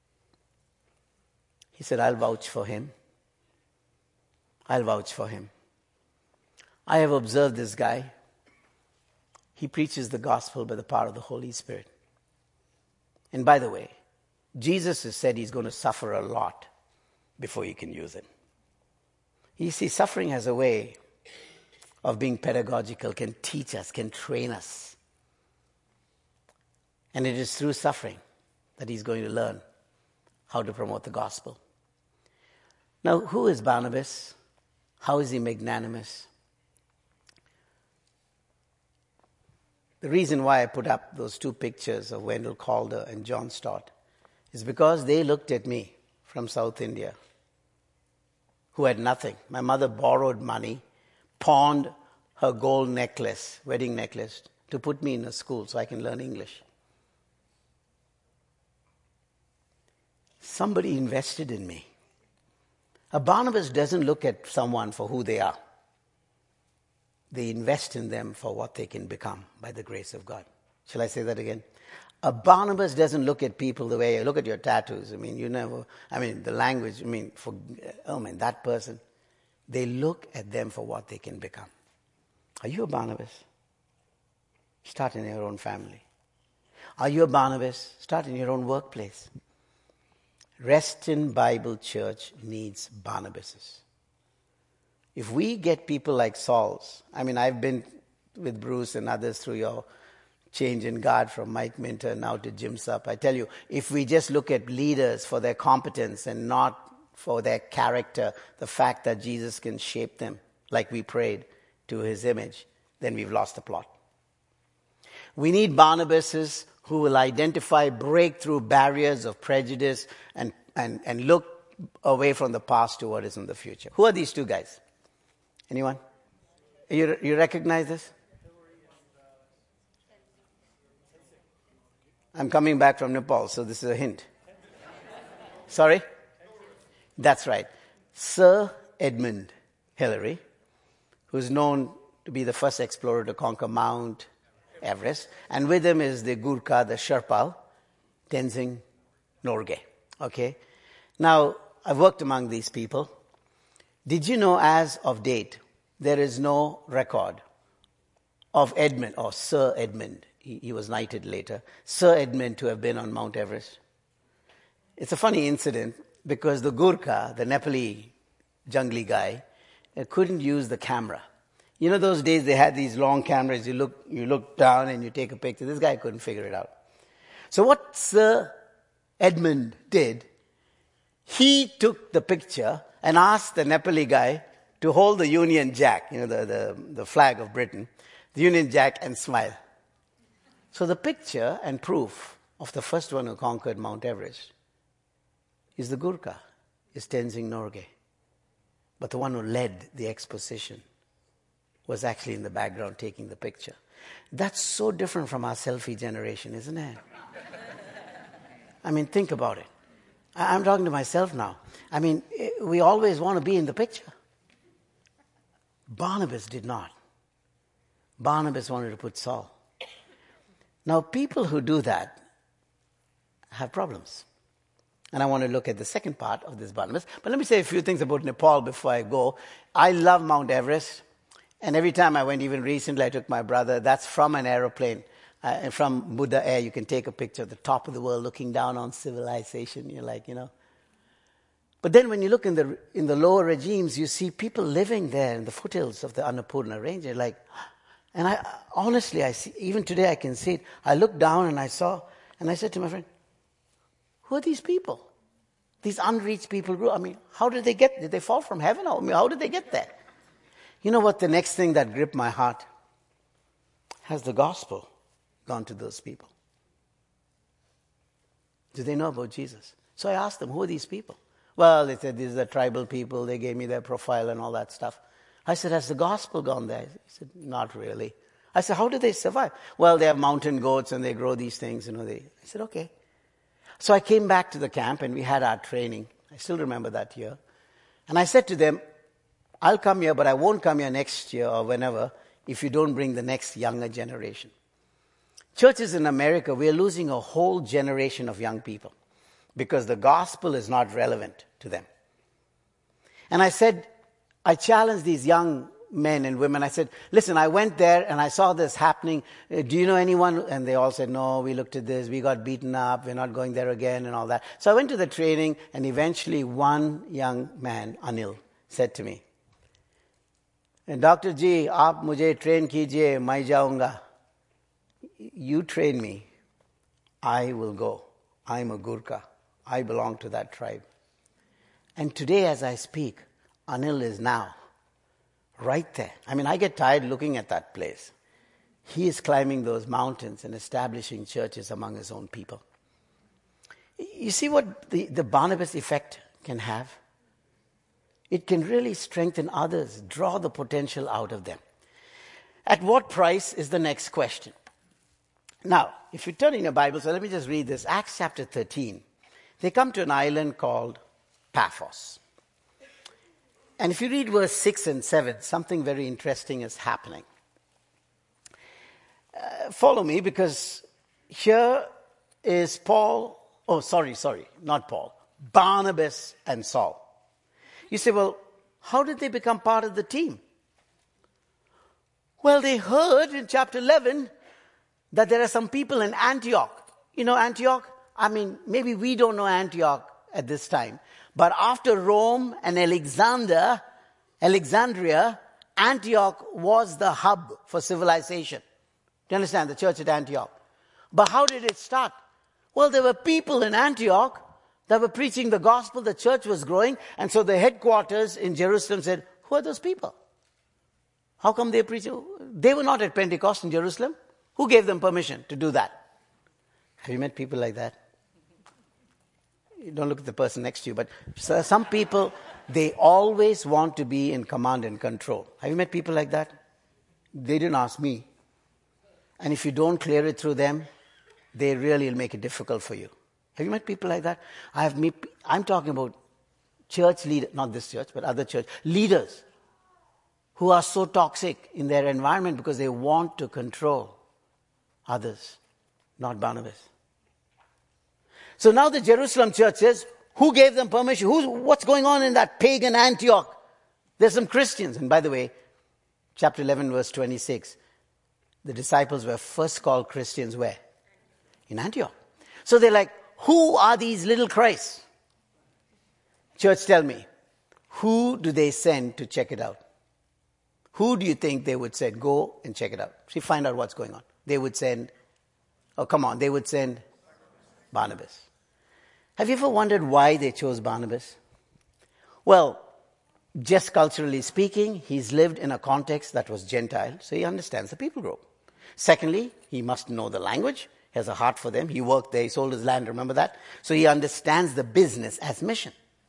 He said, I'll vouch for him. I'll vouch for him. I have observed this guy. He preaches the gospel by the power of the Holy Spirit. And by the way, Jesus has said he's going to suffer a lot before you can use it. You see, suffering has a way of being pedagogical, can teach us, can train us. And it is through suffering that he's going to learn how to promote the gospel. Now, who is Barnabas? How is he magnanimous? The reason why I put up those two pictures of Wendell Calder and John Stott is because they looked at me from South India, who had nothing. My mother borrowed money, pawned her gold necklace, wedding necklace, to put me in a school so I can learn English. Somebody invested in me. A Barnabas doesn't look at someone for who they are. They invest in them for what they can become by the grace of God. Shall I say that again? A Barnabas doesn't look at people the way you look at your tattoos. I mean, you never, I mean, the language, I mean, for, oh man, that person. They look at them for what they can become. Are you a Barnabas? Start in your own family. Are you a Barnabas? Start in your own workplace. Reston Bible Church needs Barnabases. If we get people like Saul's, I mean, I've been with Bruce and others through your change in guard from Mike Minter now to Jim Sup. I tell you, if we just look at leaders for their competence and not for their character, the fact that Jesus can shape them, like we prayed, to his image, then we've lost the plot. We need Barnabases who will identify, break through barriers of prejudice and, and, and look away from the past to what is in the future. Who are these two guys? Anyone? You, you recognize this? I'm coming back from Nepal, so this is a hint. Sorry? That's right. Sir Edmund Hillary, who's known to be the first explorer to conquer Mount Everest. And with him is the Gurkha, the Sherpa, Tenzing Norgay. Okay? Now, I've worked among these people. Did you know, as of date, there is no record of Edmund, or Sir Edmund, he, he was knighted later, Sir Edmund to have been on Mount Everest? It's a funny incident because the Gurkha, the Nepali jungly guy, uh, couldn't use the camera. You know, those days they had these long cameras. You look, you look down and you take a picture. This guy couldn't figure it out. So what Sir Edmund did, he took the picture and asked the Nepali guy to hold the Union Jack, you know, the, the, the flag of Britain, the Union Jack, and smile. So the picture and proof of the first one who conquered Mount Everest is the Gurkha, is Tenzing Norgay. But the one who led the exposition was actually in the background taking the picture. That's so different from our selfie generation, isn't it? I mean, think about it. I'm talking to myself now. I mean, we always want to be in the picture. Barnabas did not. Barnabas wanted to put Saul. Now, people who do that have problems. And I want to look at the second part of this Barnabas. But let me say a few things about Nepal before I go. I love Mount Everest. And every time I went, even recently, I took my brother. That's from an aeroplane. Uh, and from Buddha Air, you can take a picture of the top of the world looking down on civilization. You're like, you know. But then when you look in the in the lower regimes, you see people living there in the foothills of the Annapurna range. You're like, and I honestly, I see, even today I can see it. I looked down and I saw, and I said to my friend, who are these people? These unreached people. I mean, how did they get, did they fall from heaven? I mean, how did they get there? You know what, the next thing that gripped my heart? Has the gospel gone to those people? Do they know about Jesus? So I asked them, who are these people? Well, they said, these are tribal people. They gave me their profile and all that stuff. I said, has the gospel gone there? He said, not really. I said, how do they survive? Well, they have mountain goats and they grow these things. You know. They. I said, okay. So I came back to the camp and we had our training. I still remember that year. And I said to them, I'll come here, but I won't come here next year or whenever if you don't bring the next younger generation. Churches in America, we're losing a whole generation of young people because the gospel is not relevant to them. And I said, I challenged these young men and women. I said, listen, I went there and I saw this happening. Uh, do you know anyone? And they all said, no, we looked at this. We got beaten up. We're not going there again and all that. So I went to the training and eventually one young man, Anil, said to me, Doctor Ji, aap mujhe train kijiye, mai jaunga. You train me, I will go. I'm a Gurkha. I belong to that tribe. And today as I speak, Anil is now right there. I mean, I get tired looking at that place. He is climbing those mountains and establishing churches among his own people. You see what the, the Barnabas effect can have? It can really strengthen others, draw the potential out of them. At what price is the next question? Now, if you turn in your Bible, so let me just read this. Acts chapter thirteen. They come to an island called Paphos. And if you read verse six and seven, something very interesting is happening. Uh, follow me, because here is Paul, oh, sorry, sorry, not Paul, Barnabas and Saul. You say, well, how did they become part of the team? Well, they heard in chapter eleven that there are some people in Antioch. You know Antioch? I mean, maybe we don't know Antioch at this time. But after Rome and Alexander, Alexandria, Antioch was the hub for civilization. Do you understand? The church at Antioch. But how did it start? Well, there were people in Antioch that were preaching the gospel. The church was growing. And so the headquarters in Jerusalem said, who are those people? How come they're preaching? They were not at Pentecost in Jerusalem. Who gave them permission to do that? Have you met people like that? You don't look at the person next to you, but some people, they always want to be in command and control. Have you met people like that? They didn't ask me. And if you don't clear it through them, they really will make it difficult for you. Have you met people like that? I have met, I'm talking about church leaders, not this church, but other church leaders who are so toxic in their environment because they want to control others, not Barnabas. So now the Jerusalem church says, who gave them permission? Who's, what's going on in that pagan Antioch? There's some Christians. And by the way, chapter eleven, verse twenty-six, the disciples were first called Christians where? In Antioch. So they're like, who are these little Christs? Church, tell me, who do they send to check it out? Who do you think they would send? Go and check it out. See, find out what's going on. They would send, oh, come on, they would send Barnabas. Have you ever wondered why they chose Barnabas? Well, just culturally speaking, he's lived in a context that was Gentile, so he understands the people group. Secondly, he must know the language. He has a heart for them. He worked there. He sold his land. Remember that? So he understands the business as mission.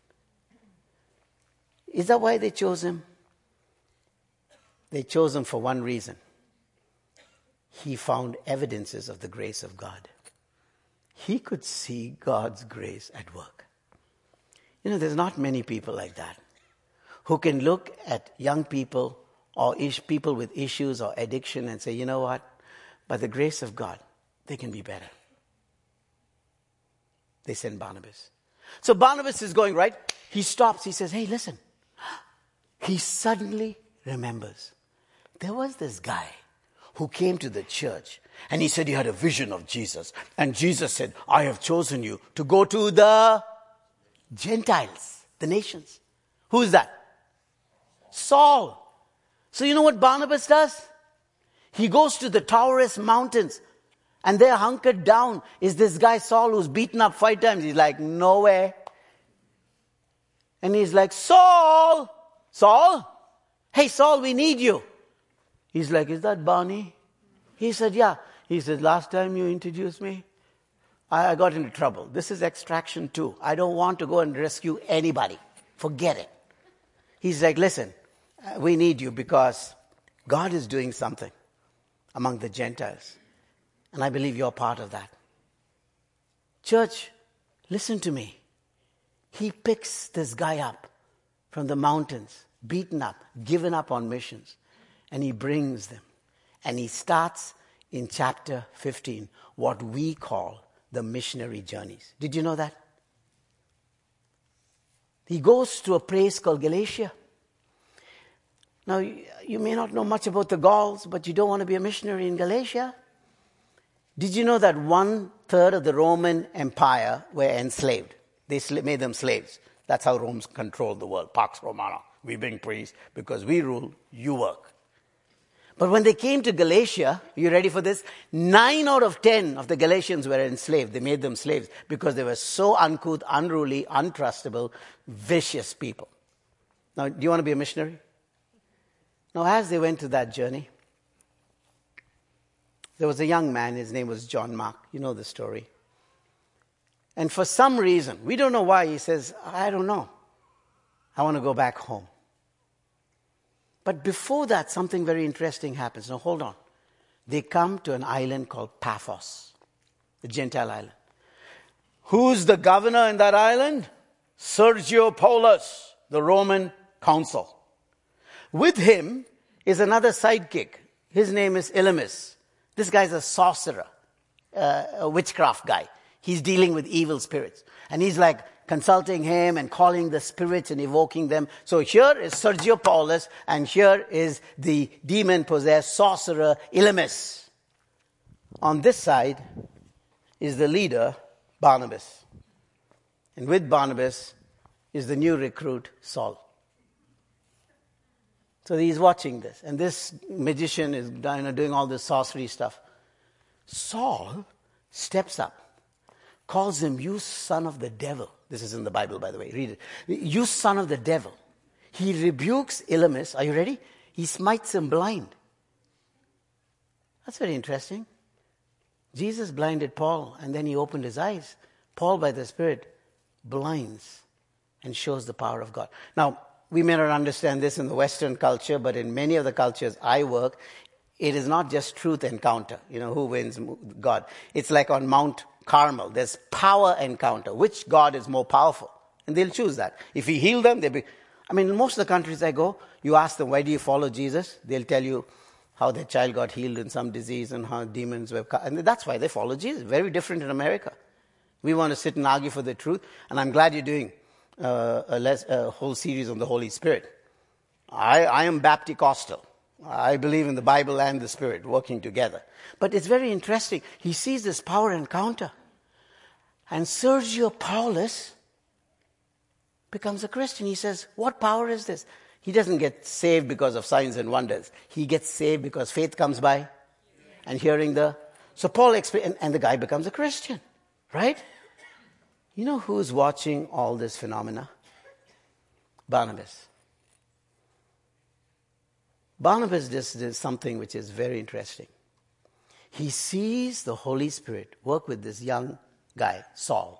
Is that why they chose him? They chose him for one reason. He found evidences of the grace of God. He could see God's grace at work. You know, there's not many people like that who can look at young people or ish, people with issues or addiction and say, you know what? By the grace of God, they can be better. They send Barnabas. So Barnabas is going, right? He stops. He says, hey, listen. He suddenly remembers. There was this guy who came to the church and he said he had a vision of Jesus. And Jesus said, I have chosen you to go to the Gentiles, the nations. Who is that? Saul. So you know what Barnabas does? He goes to the Taurus mountains and there hunkered down is this guy Saul who's beaten up five times. He's like, no way. And he's like, Saul, Saul, hey Saul, we need you. He's like, is that Barney? He said, yeah. He said, last time you introduced me, I, I got into trouble. This is extraction two. I don't want to go and rescue anybody. Forget it. He's like, listen, we need you because God is doing something among the Gentiles. And I believe you're part of that. Church, listen to me. He picks this guy up from the mountains, beaten up, given up on missions, and he brings them. And he starts in chapter fifteen, what we call the missionary journeys. Did you know that? He goes to a place called Galatia. Now, you may not know much about the Gauls, but you don't want to be a missionary in Galatia. Did you know that one third of the Roman Empire were enslaved? They made them slaves. That's how Rome controlled the world. Pax Romana. We bring priests because we rule, you work. But when they came to Galatia, you ready for this? Nine out of ten of the Galatians were enslaved. They made them slaves because they were so uncouth, unruly, untrustable, vicious people. Now, do you want to be a missionary? Now, as they went to that journey, there was a young man, his name was John Mark. You know the story. And for some reason, we don't know why, he says, I don't know. I want to go back home. But before that, something very interesting happens. Now, hold on. They come to an island called Paphos, the Gentile island. Who's the governor in that island? Sergio Paulus, the Roman consul. With him is another sidekick. His name is Elymas. This guy's a sorcerer, uh, a witchcraft guy. He's dealing with evil spirits. And he's like consulting him and calling the spirits and evoking them. So here is Sergio Paulus and here is the demon-possessed sorcerer Elymas. On this side is the leader, Barnabas. And with Barnabas is the new recruit, Saul. So he's watching this. And this magician is doing all this sorcery stuff. Saul steps up, calls him, you son of the devil. This is in the Bible, by the way. Read it. You son of the devil. He rebukes Elymas. Are you ready? He smites him blind. That's very interesting. Jesus blinded Paul, and then he opened his eyes. Paul, by the Spirit, blinds and shows the power of God. Now, we may not understand this in the Western culture, but in many of the cultures I work, it is not just truth encounter. You know, who wins? God. It's like on Mount Carmel. There's power encounter. Which God is more powerful? And they'll choose that. If he healed them, they'll be... I mean, in most of the countries I go, you ask them, why do you follow Jesus? They'll tell you how their child got healed in some disease and how demons were... And that's why they follow Jesus. Very different in America. We want to sit and argue for the truth. And I'm glad you're doing uh, a, less, a whole series on the Holy Spirit. I, I am Baptist-Costal. I believe in the Bible and the Spirit working together. But it's very interesting. He sees this power encounter. And Sergio Paulus becomes a Christian. He says, what power is this? He doesn't get saved because of signs and wonders. He gets saved because faith comes by and hearing the... So Paul explains, and, and the guy becomes a Christian, right? You know who's watching all this phenomena? Barnabas. Barnabas just did something which is very interesting. He sees the Holy Spirit work with this young guy, Saul.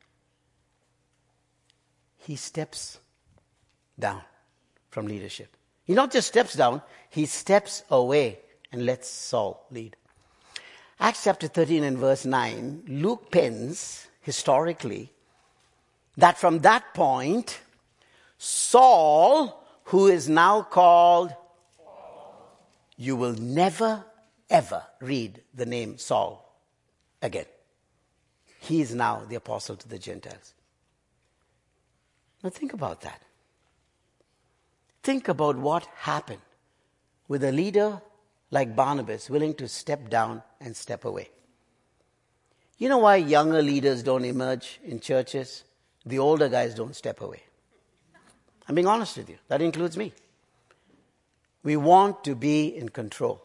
He steps down from leadership. He not just steps down, he steps away and lets Saul lead. Acts chapter thirteen and verse nine, Luke pens historically that from that point, Saul, who is now called, you will never ever read the name Saul again. He is now the apostle to the Gentiles. Now think about that. Think about what happened with a leader like Barnabas willing to step down and step away. You know why younger leaders don't emerge in churches? The older guys don't step away. I'm being honest with you. That includes me. We want to be in control.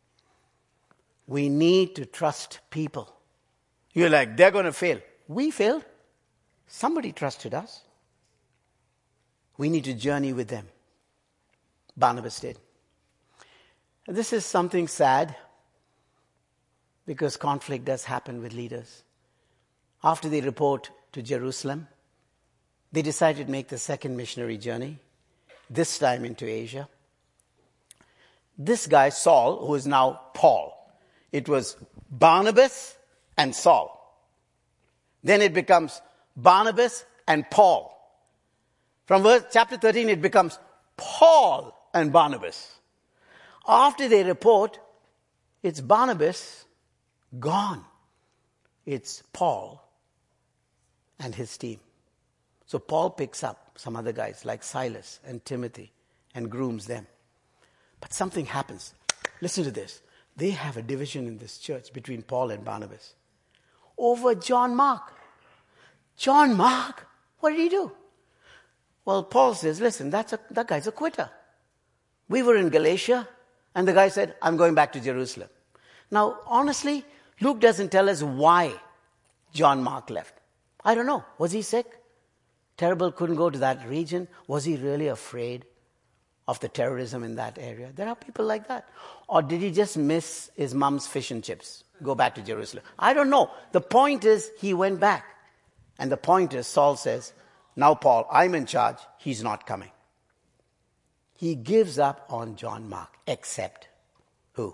We need to trust people. You're like, they're going to fail. We failed. Somebody trusted us. We need to journey with them. Barnabas did. And this is something sad because conflict does happen with leaders. After they report to Jerusalem, they decided to make the second missionary journey, this time into Asia. This guy, Saul, who is now Paul, it was Barnabas and Saul. Then it becomes Barnabas and Paul. From verse, chapter thirteen, it becomes Paul and Barnabas. After they report, it's Barnabas gone. It's Paul and his team. So Paul picks up some other guys like Silas and Timothy and grooms them. But something happens. Listen to this. They have a division in this church between Paul and Barnabas over John Mark. John Mark? What did he do? Well, Paul says, listen, that's a, that guy's a quitter. We were in Galatia, and the guy said, I'm going back to Jerusalem. Now, honestly, Luke doesn't tell us why John Mark left. I don't know. Was he sick? Terrible, couldn't go to that region. Was he really afraid of the terrorism in that area? There are people like that. Or did he just miss his mom's fish and chips? Go back to Jerusalem. I don't know. The point is, he went back. And the point is, Saul says, now Paul, I'm in charge. He's not coming. He gives up on John Mark, except who?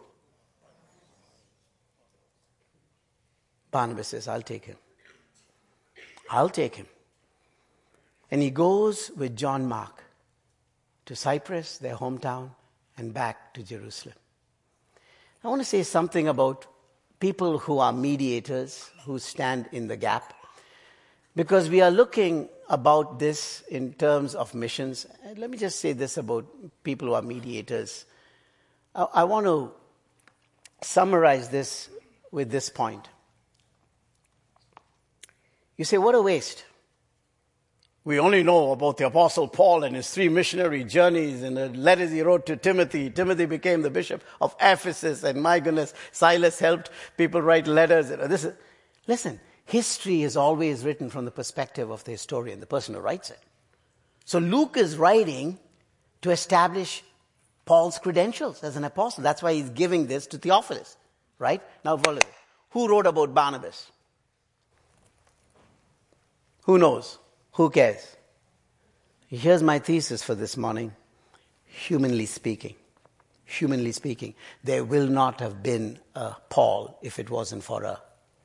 Barnabas says, I'll take him. I'll take him. And he goes with John Mark to Cyprus, their hometown, and back to Jerusalem. I want to say something about people who are mediators, who stand in the gap, because we are looking about this in terms of missions. Let me just say this about people who are mediators. I, I want to summarize this with this point. You say, what a waste. We only know about the Apostle Paul and his three missionary journeys and the letters he wrote to Timothy. Timothy became the bishop of Ephesus, and my goodness, Silas helped people write letters. This is, listen, history is always written from the perspective of the historian, the person who writes it. So Luke is writing to establish Paul's credentials as an apostle. That's why he's giving this to Theophilus, right? Now follow it. Who wrote about Barnabas? Who knows? Who cares? Here's my thesis for this morning. Humanly speaking, humanly speaking, there will not have been a Paul if it wasn't for a.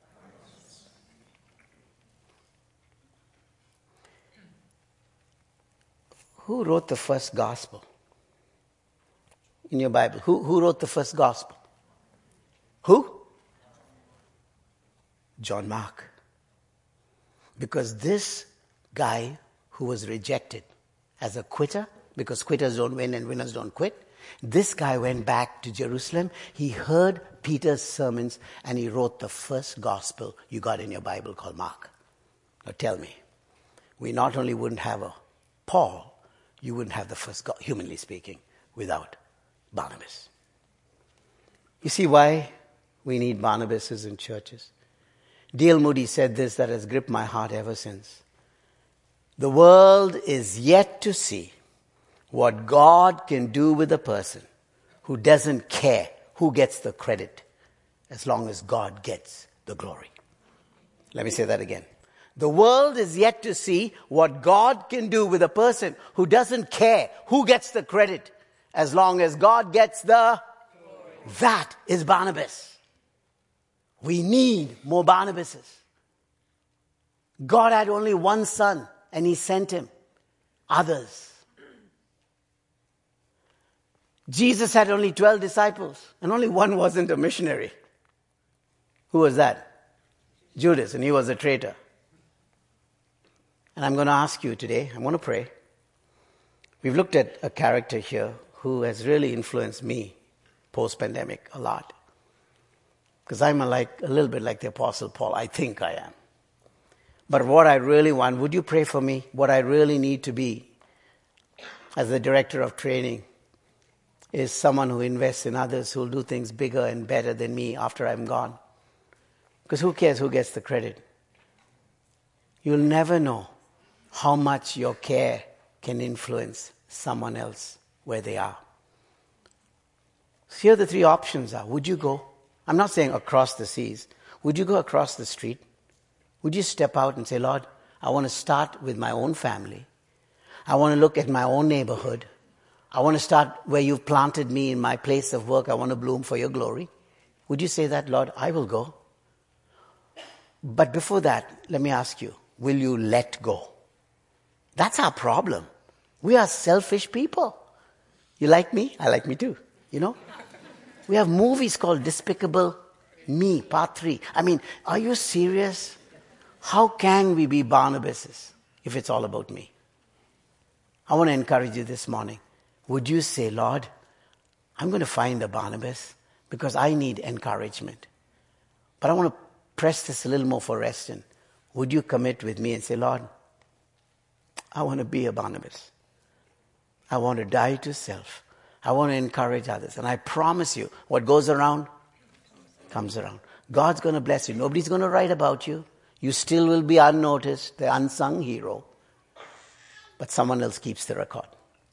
Who wrote the first gospel in your Bible? Who, who wrote the first gospel? Who? John Mark. Because this guy who was rejected as a quitter, because quitters don't win and winners don't quit, this guy went back to Jerusalem. He heard Peter's sermons and he wrote the first gospel you got in your Bible called Mark. Now tell me, we not only wouldn't have a Paul, you wouldn't have the first, God, humanly speaking, without Barnabas. You see why we need Barnabases in churches? D L Moody said this that has gripped my heart ever since. The world is yet to see what God can do with a person who doesn't care who gets the credit as long as God gets the glory. Let me say that again. The world is yet to see what God can do with a person who doesn't care who gets the credit as long as God gets the glory. That is Barnabas. We need more Barnabases. God had only one son and he sent him others. Jesus had only twelve disciples and only one wasn't a missionary. Who was that? Judas, and he was a traitor. And I'm going to ask you today, I'm going to pray. We've looked at a character here who has really influenced me post-pandemic a lot. Because I'm a, like, a little bit like the Apostle Paul. I think I am. But what I really want, would you pray for me? What I really need to be as the director of training is someone who invests in others, who will do things bigger and better than me after I'm gone. Because who cares who gets the credit? You'll never know how much your care can influence someone else where they are. So here the three options are. Would you go? I'm not saying across the seas. Would you go across the street? Would you step out and say, Lord, I want to start with my own family. I want to look at my own neighborhood. I want to start where you've planted me in my place of work. I want to bloom for your glory. Would you say that, Lord? I will go. But before that, let me ask you, will you let go? That's our problem. We are selfish people. You like me? I like me too. You know? We have movies called Despicable Me, Part three. I mean, are you serious? How can we be Barnabases if it's all about me? I want to encourage you this morning. Would you say, Lord, I'm going to find a Barnabas because I need encouragement. But I want to press this a little more for Reston. Would you commit with me and say, Lord, I want to be a Barnabas. I want to die to self. I want to encourage others. And I promise you, what goes around, comes around. God's going to bless you. Nobody's going to write about you. You still will be unnoticed, the unsung hero. But someone else keeps the record.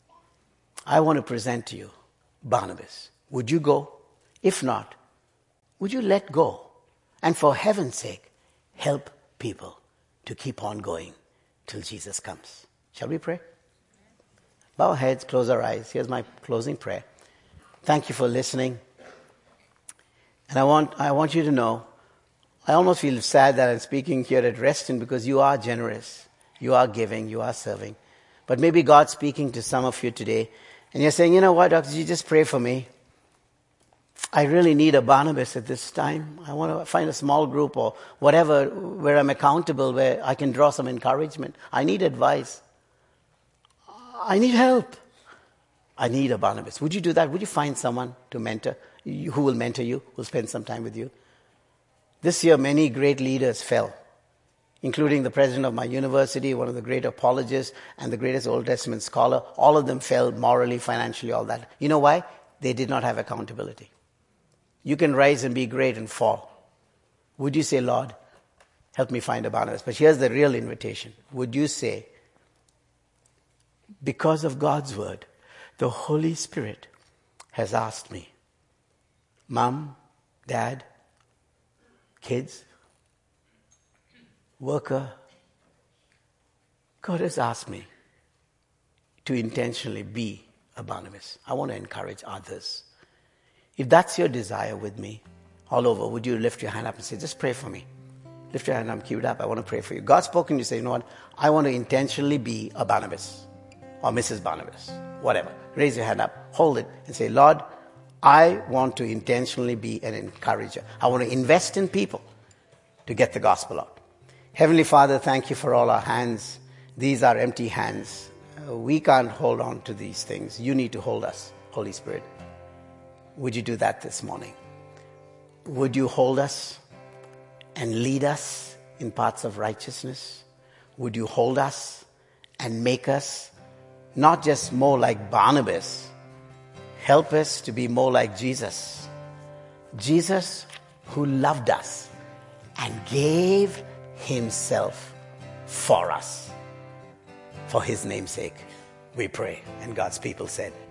I want to present to you Barnabas. Would you go? If not, would you let go? And for heaven's sake, help people to keep on going till Jesus comes. Shall we pray? Bow our heads, close our eyes. Here's my closing prayer. Thank you for listening. And I want, I want you to know, I almost feel sad that I'm speaking here at Reston because you are generous. You are giving. You are serving. But maybe God's speaking to some of you today. And you're saying, you know what, Doctor G, just pray for me. I really need a Barnabas at this time. I want to find a small group or whatever where I'm accountable, where I can draw some encouragement. I need advice. I need help. I need a Barnabas. Would you do that? Would you find someone to mentor, who will mentor you, who will spend some time with you? This year, many great leaders fell, including the president of my university, one of the great apologists, and the greatest Old Testament scholar. All of them fell morally, financially, all that. You know why? They did not have accountability. You can rise and be great and fall. Would you say, Lord, help me find a Barnabas? But here's the real invitation. Would you say, because of God's word, the Holy Spirit has asked me, Mom, Dad, kids, worker, God has asked me to intentionally be a Barnabas. I want to encourage others. If that's your desire with me, all over, would you lift your hand up and say, just pray for me. Lift your hand up, keep it up. I want to pray for you. God's spoken to you, say, you know what? I want to intentionally be a Barnabas or Missus Barnabas, whatever. Raise your hand up, hold it, and say, Lord, I want to intentionally be an encourager. I want to invest in people to get the gospel out. Heavenly Father, thank you for all our hands. These are empty hands. Uh, we can't hold on to these things. You need to hold us, Holy Spirit. Would you do that this morning? Would you hold us and lead us in paths of righteousness? would you hold us and make us not just more like Barnabas, help us to be more like Jesus. Jesus who loved us and gave himself for us. For his name's sake, we pray. And God's people said,